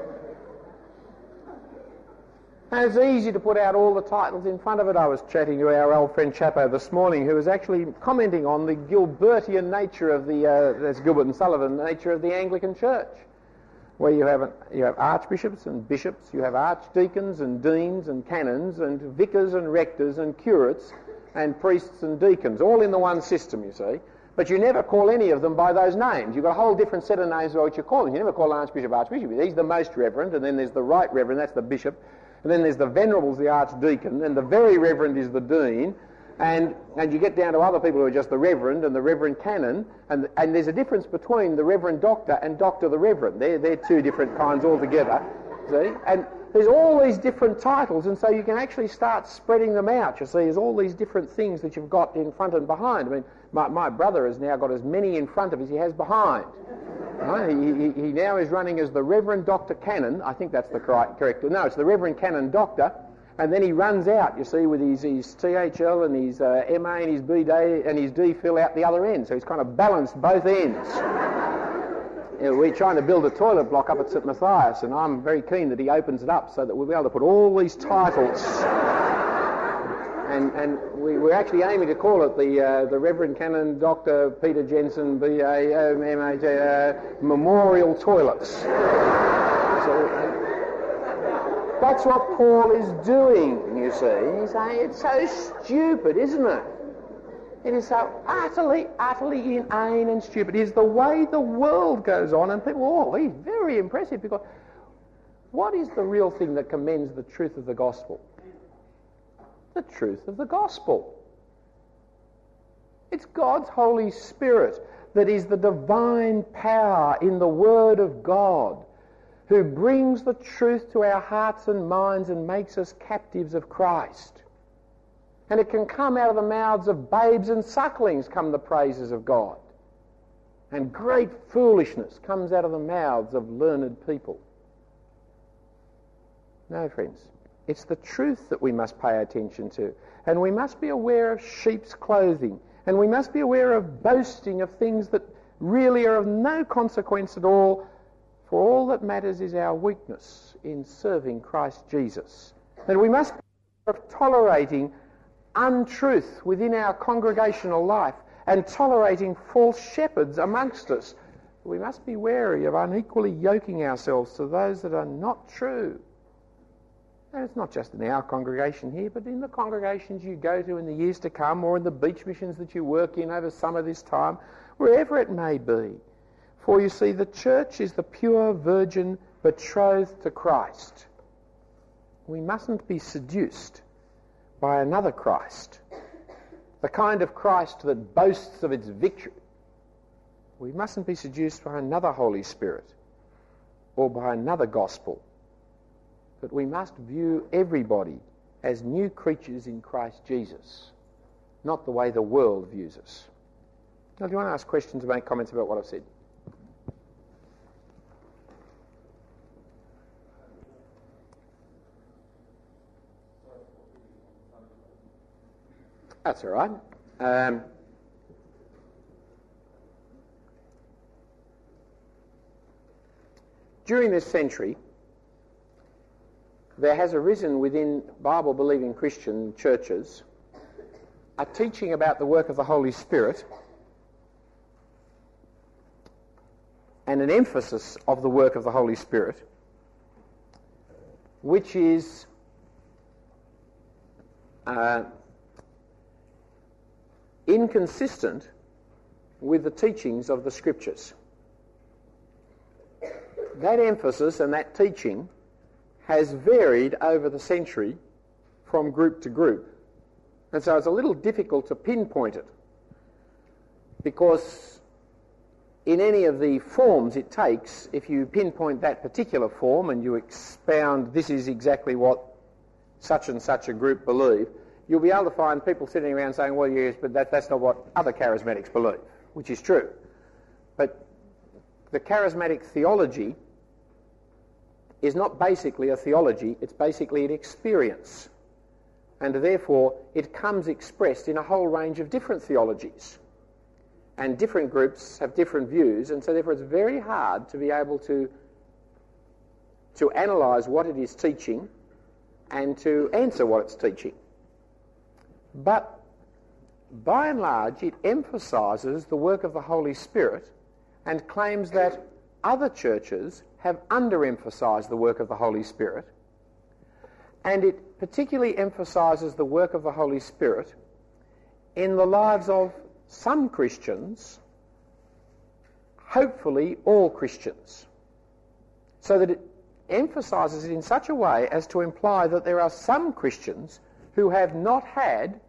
and it's easy to put out all the titles in front of it. I was chatting to our old friend Chapo this morning, who was actually commenting on the Gilbertian nature of the, uh, that's Gilbert and Sullivan, the nature of the Anglican Church, where you have, you have archbishops and bishops, you have archdeacons and deans and canons and vicars and rectors and curates and priests and deacons, all in the one system, you see. But you never call any of them by those names. You've got a whole different set of names for what you call them. You never call an archbishop archbishop. He's the most reverend, and then there's the right reverend, that's the bishop, and then there's the venerable's the archdeacon, and the very reverend is the dean, And and you get down to other people who are just the Reverend and the Reverend Canon, and and there's a difference between the Reverend Doctor and Doctor the Reverend. They're, they're two different kinds altogether, see? And there's all these different titles, and so you can actually start spreading them out. You see, there's all these different things that you've got in front and behind. I mean, my, my brother has now got as many in front of as he has behind. Right? He, he, he now is running as the Reverend Doctor Canon. I think that's the correct, correct. No, it's the Reverend Canon Doctor. And then he runs out, you see, with his, his T H L and his uh, M A and his B D and his D Phil out the other end. So he's kind of balanced both ends. You know, we're trying to build a toilet block up at St Matthias, and I'm very keen that he opens it up so that we'll be able to put all these titles. and and we, we're actually aiming to call it the uh, the Reverend Canon Doctor Peter Jensen B A M A T uh, Memorial Toilets. So, that's what Paul is doing, you see. He's saying it's so stupid, isn't it? It is so utterly, utterly inane and stupid. It is the way the world goes on, and people, oh, he's very impressive, because what is the real thing that commends the truth of the gospel? The truth of the gospel. It's God's Holy Spirit that is the divine power in the Word of God, who brings the truth to our hearts and minds and makes us captives of Christ. And it can come out of the mouths of babes and sucklings, come the praises of God. And great foolishness comes out of the mouths of learned people. No, friends, it's the truth that we must pay attention to. And we must be aware of sheep's clothing. And we must be aware of boasting of things that really are of no consequence at all. For all that matters is our weakness in serving Christ Jesus. And we must be aware of tolerating untruth within our congregational life and tolerating false shepherds amongst us. We must be wary of unequally yoking ourselves to those that are not true. And it's not just in our congregation here, but in the congregations you go to in the years to come, or in the beach missions that you work in over some of this time, wherever it may be. For you see, the church is the pure virgin betrothed to Christ. We mustn't be seduced by another Christ, the kind of Christ that boasts of its victory. We mustn't be seduced by another Holy Spirit or by another gospel, but we must view everybody as new creatures in Christ Jesus, not the way the world views us. Now, do you want to ask questions or make comments about what I've said? That's all right. Um, during this century, there has arisen within Bible-believing Christian churches a teaching about the work of the Holy Spirit and an emphasis of the work of the Holy Spirit, which is uh, inconsistent with the teachings of the Scriptures. That emphasis and that teaching has varied over the century from group to group. And so it's a little difficult to pinpoint it, because in any of the forms it takes, if you pinpoint that particular form and you expound this is exactly what such and such a group believe, you'll be able to find people sitting around saying, well, yes, but that, that's not what other charismatics believe, which is true. But the charismatic theology is not basically a theology, it's basically an experience. And therefore, it comes expressed in a whole range of different theologies. And different groups have different views, and so therefore it's very hard to be able to, to analyse what it is teaching and to answer what it's teaching. But by and large, it emphasises the work of the Holy Spirit and claims that other churches have underemphasised the work of the Holy Spirit, and it particularly emphasises the work of the Holy Spirit in the lives of some Christians, hopefully all Christians, so that it emphasises it in such a way as to imply that there are some Christians who have not had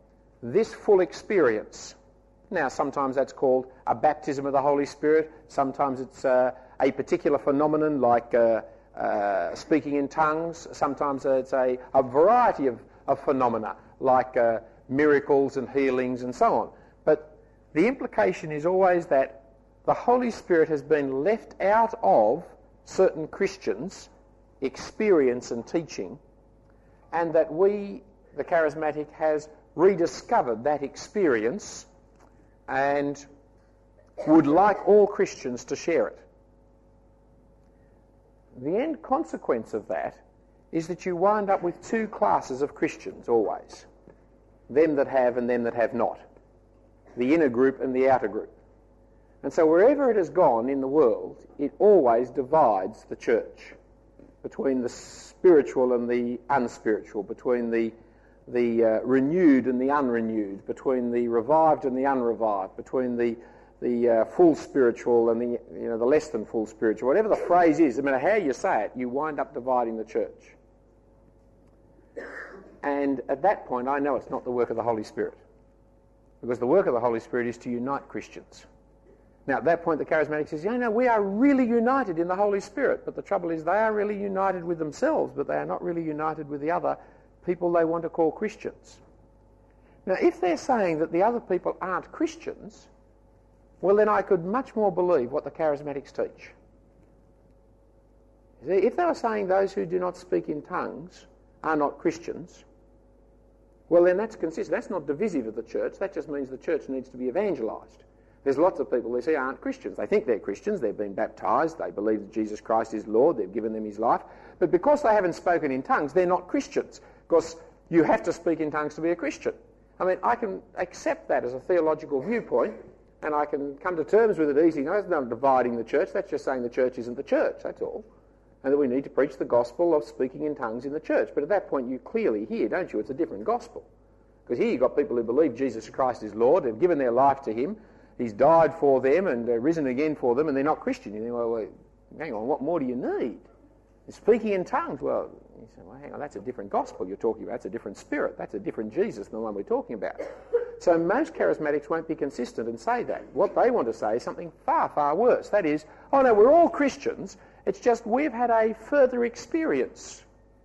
this full experience. Now, sometimes that's called a baptism of the Holy Spirit. Sometimes it's uh, a particular phenomenon like uh, uh, speaking in tongues. Sometimes it's a, a variety of, of phenomena like uh, miracles and healings and so on. But the implication is always that the Holy Spirit has been left out of certain Christians' experience and teaching, and that we, the charismatic, has rediscovered that experience and would like all Christians to share it. The end consequence of that is that you wind up with two classes of Christians always. Them that have and them that have not. The inner group and the outer group. And so wherever it has gone in the world, it always divides the church between the spiritual and the unspiritual, between the the uh, renewed and the unrenewed, between the revived and the unrevived, between the the uh, full spiritual and the you know the less than full spiritual. Whatever the phrase is, no matter how you say it, you wind up dividing the church. And at that point, I know it's not the work of the Holy Spirit, because the work of the Holy Spirit is to unite Christians. Now, at that point, the charismatic says, yeah, no, we are really united in the Holy Spirit, but the trouble is they are really united with themselves, but they are not really united with the other people they want to call Christians. Now, if they're saying that the other people aren't Christians, well, then I could much more believe what the charismatics teach. See, if they were saying those who do not speak in tongues are not Christians, well, then that's consistent. That's not divisive of the church. That just means the church needs to be evangelised. There's lots of people they see aren't Christians. They think they're Christians. They've been baptised. They believe that Jesus Christ is Lord. They've given them his life. But because they haven't spoken in tongues, they're not Christians. Because you have to speak in tongues to be a Christian. I mean, I can accept that as a theological viewpoint, and I can come to terms with it easily. No, it's not dividing the church. That's just saying the church isn't the church. That's all. And that we need to preach the gospel of speaking in tongues in the church. But at that point, you clearly hear, don't you, it's a different gospel. Because here you've got people who believe Jesus Christ is Lord. They've given their life to him. He's died for them and uh, risen again for them, and they're not Christian. You think, well, well, hang on, what more do you need? Speaking in tongues, well, you say, well, hang on, that's a different gospel you're talking about. That's a different spirit. That's a different Jesus than the one we're talking about. So most charismatics won't be consistent and say that. What they want to say is something far, far worse. That is, oh no, we're all Christians. It's just we've had a further experience.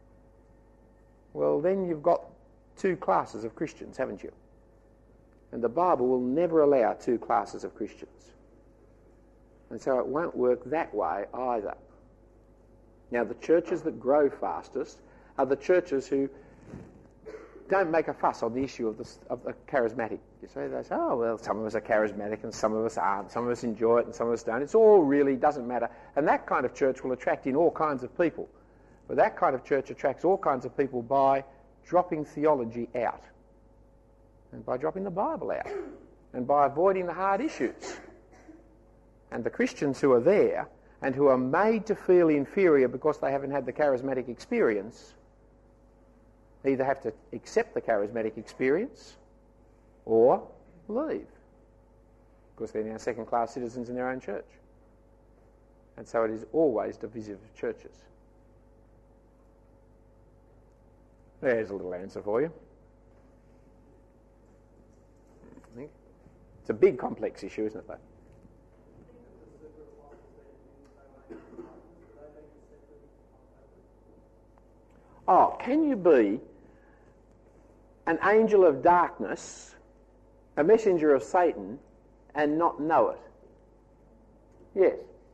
Well, then you've got two classes of Christians, haven't you? And the Bible will never allow two classes of Christians. And so it won't work that way either. Now, the churches that grow fastest are the churches who don't make a fuss on the issue of the, of the charismatic. You say, they say, oh, well, some of us are charismatic and some of us aren't. Some of us enjoy it and some of us don't. It's all really doesn't matter. And that kind of church will attract in all kinds of people. But that kind of church attracts all kinds of people by dropping theology out. And by dropping the Bible out. And by avoiding the hard issues. And the Christians who are there and who are made to feel inferior because they haven't had the charismatic experience either have to accept the charismatic experience or leave. Because they're now second-class citizens in their own church. And so it is always divisive of churches. There's a little answer for you. I think it's a big, complex issue, isn't it, though? Oh, can you be an angel of darkness, a messenger of Satan, and not know it? Yes.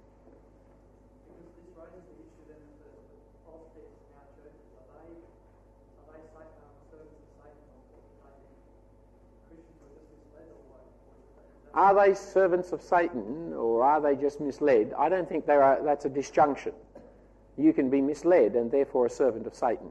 Are they servants of Satan, or are they just misled? I don't think they are. That's a disjunction. You can be misled and therefore a servant of Satan.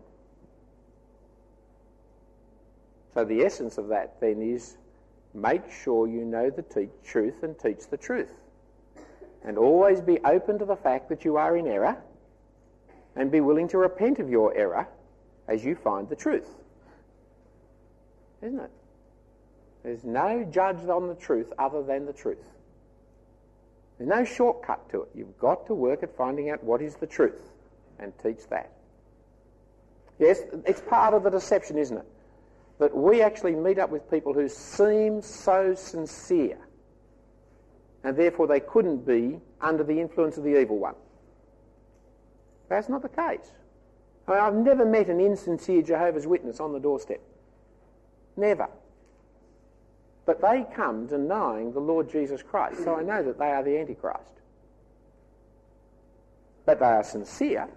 So the essence of that then is make sure you know the te- truth and teach the truth. And always be open to the fact that you are in error and be willing to repent of your error as you find the truth. Isn't it? There's no judge on the truth other than the truth. There's no shortcut to it. You've got to work at finding out what is the truth and teach that. Yes, it's part of the deception, isn't it? that we actually meet up with people who seem so sincere, and therefore they couldn't be under the influence of the evil one. That's not the case. I mean, I've never met an insincere Jehovah's Witness on the doorstep. Never. But they come denying the Lord Jesus Christ, so I know that they are the Antichrist. But they are sincere.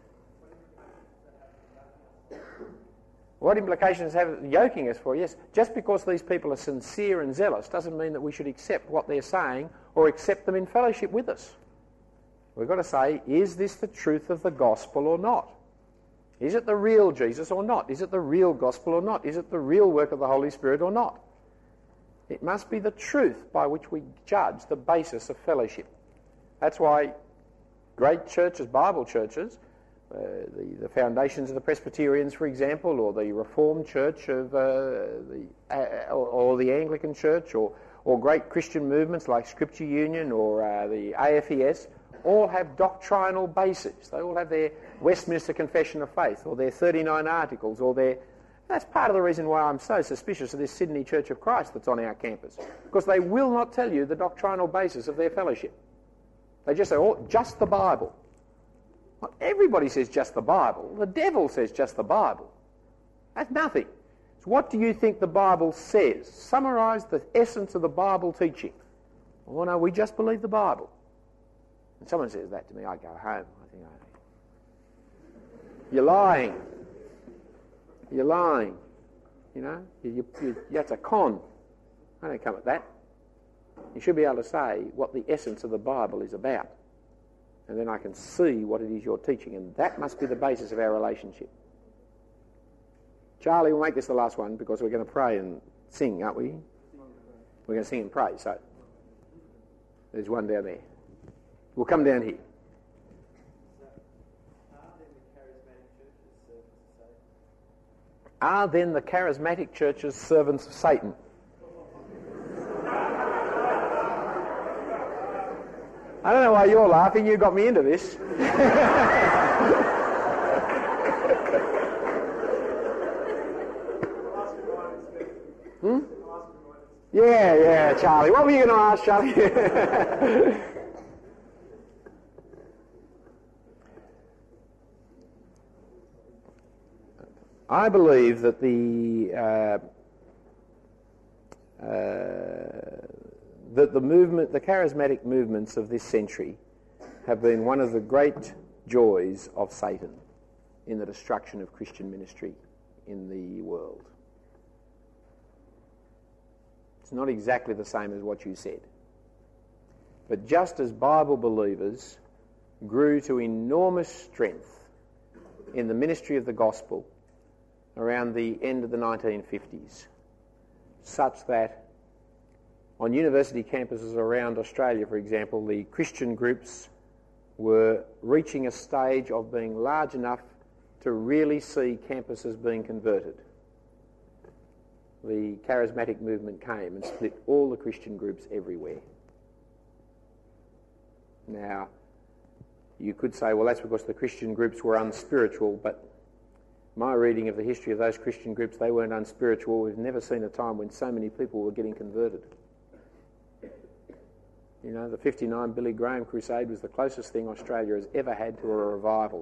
What implications have yoking us for? Yes, just because these people are sincere and zealous doesn't mean that we should accept what they're saying or accept them in fellowship with us. We've got to say, is this the truth of the gospel or not? Is it the real Jesus or not? Is it the real gospel or not? Is it the real work of the Holy Spirit or not? It must be the truth by which we judge the basis of fellowship. That's why great churches, Bible churches, uh, the, the foundations of the Presbyterians, for example, or the Reformed Church of uh, the uh, or, or the Anglican Church, or or great Christian movements like Scripture Union or uh, the A F E S, all have doctrinal bases. They all have their Westminster Confession of Faith, or their thirty-nine Articles, or their... That's part of the reason why I'm so suspicious of this Sydney Church of Christ that's on our campus, because they will not tell you the doctrinal basis of their fellowship. They just say, oh, just the Bible. Well, everybody says just the Bible. The devil says just the Bible. That's nothing. So what do you think the Bible says? Summarise the essence of the Bible teaching. Well, no, we just believe the Bible. And someone says that to me, I go home. I think, oh, you're lying. You're lying. You know, you, you, you, that's a con. I don't come at that. You should be able to say what the essence of the Bible is about. And then I can see what it is you're teaching, and that must be the basis of our relationship. Charlie, we'll make this the last one because we're going to pray and sing, aren't we? We're going to sing and pray, so there's one down there. We'll come down here. Are then the charismatic churches servants of Satan? I don't know why you're laughing. You got me into this. hmm? Yeah, yeah, Charlie. What were you going to ask, Charlie? I believe that the uh, uh, that the movement, the charismatic movements of this century, have been one of the great joys of Satan in the destruction of Christian ministry in the world. It's not exactly the same as what you said, but just as Bible believers grew to enormous strength in the ministry of the gospel around the end of the nineteen fifties, such that on university campuses around Australia, for example, the Christian groups were reaching a stage of being large enough to really see campuses being converted. The charismatic movement came and split all the Christian groups everywhere. Now, you could say, well, that's because the Christian groups were unspiritual, but my reading of the history of those Christian groups, they weren't unspiritual. We've never seen a time when so many people were getting converted. You know, the fifty-nine Billy Graham Crusade was the closest thing Australia has ever had to a revival.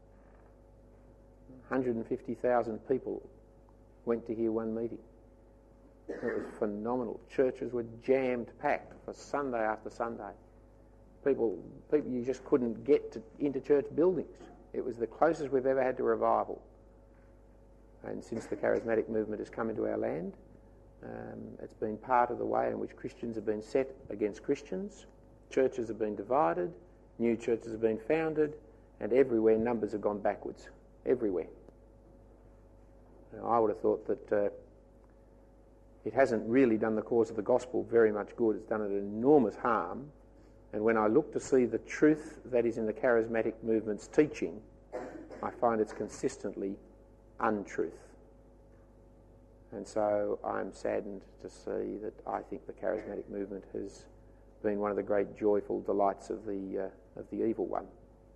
one hundred fifty thousand people went to hear one meeting. It was phenomenal. Churches were jammed packed for Sunday after Sunday. People, people you just couldn't get to, into church buildings. It was the closest we've ever had to revival. And since the charismatic movement has come into our land, um, it's been part of the way in which Christians have been set against Christians. Churches have been divided, new churches have been founded, and everywhere numbers have gone backwards. Everywhere. Now, I would have thought that uh, it hasn't really done the cause of the gospel very much good. It's done it enormous harm. And when I look to see the truth that is in the charismatic movement's teaching, I find it's consistently untruth. And so I'm saddened to see that I think the charismatic movement has been one of the great joyful delights of the uh, of the evil one.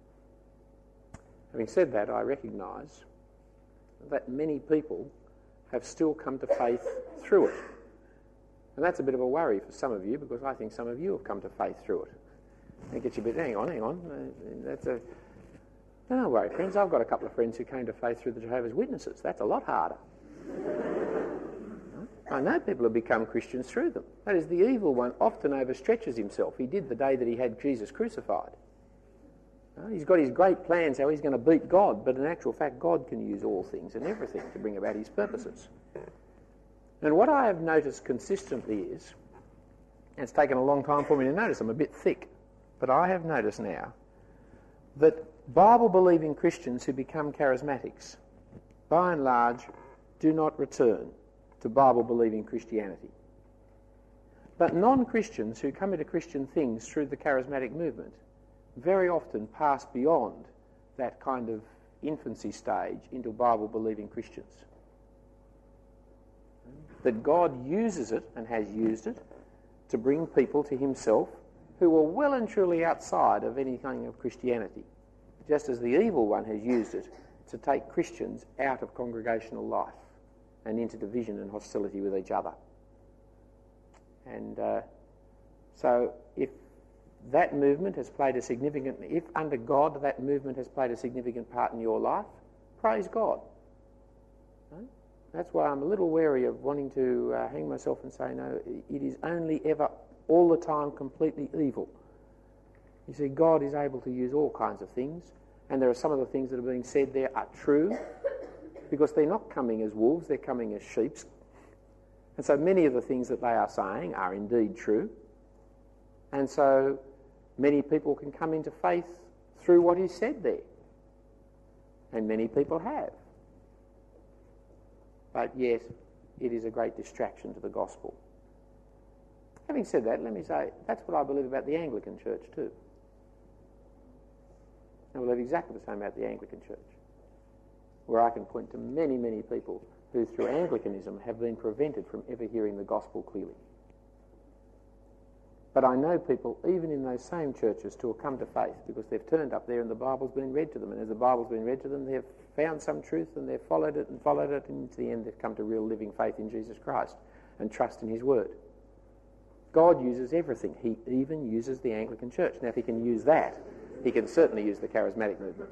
Having said that, I recognise that many people have still come to faith through it. And that's a bit of a worry for some of you, because I think some of you have come to faith through it. And it gets you a bit, hang on, hang on. Uh, that's a... No, don't worry, friends. I've got a couple of friends who came to faith through the Jehovah's Witnesses. That's a lot harder. I know people have become Christians through them. That is, the evil one often overstretches himself. He did the day that he had Jesus crucified. He's got his great plans how he's going to beat God, but in actual fact, God can use all things and everything to bring about his purposes. And what I have noticed consistently is, and it's taken a long time for me to notice, I'm a bit thick, but I have noticed now that Bible-believing Christians who become charismatics, by and large, do not return to Bible-believing Christianity. But non-Christians who come into Christian things through the charismatic movement very often pass beyond that kind of infancy stage into Bible-believing Christians. That God uses it, and has used it, to bring people to himself who are well and truly outside of any kind of Christianity, just as the evil one has used it to take Christians out of congregational life and into division and hostility with each other. And uh, so if that movement has played a significant, if under God that movement has played a significant part in your life, praise God. Right? That's why I'm a little wary of wanting to uh, hang myself and say, no, it is only ever, all the time, completely evil. You see, God is able to use all kinds of things, and there are some of the things that are being said there are true, because they're not coming as wolves, they're coming as sheep. And so many of the things that they are saying are indeed true. And so many people can come into faith through what is said there. And many people have. But yet, it is a great distraction to the gospel. Having said that, let me say, that's what I believe about the Anglican Church too. I believe exactly the same about the Anglican Church, where I can point to many, many people who through Anglicanism have been prevented from ever hearing the gospel clearly. But I know people, even in those same churches, who have come to faith because they've turned up there and the Bible's been read to them. And as the Bible's been read to them, they've found some truth and they've followed it and followed it, and to the end they've come to real living faith in Jesus Christ and trust in his word. God uses everything. He even uses the Anglican Church. Now, if he can use that, he can certainly use the charismatic movement.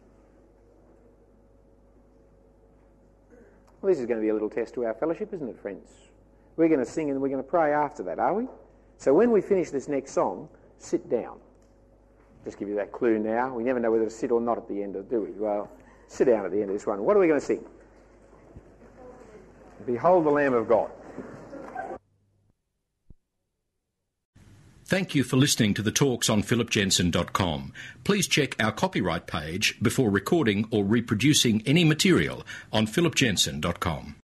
Well, this is going to be a little test to our fellowship, isn't it, friends? We're going to sing and we're going to pray after that, are we? So when we finish this next song, sit down. Just give you that clue now. We never know whether to sit or not at the end, of, do we? Well, sit down at the end of this one. What are we going to sing? Behold the Lamb of God. Thank you for listening to the talks on philip jensen dot com. Please check our copyright page before recording or reproducing any material on philip jensen dot com.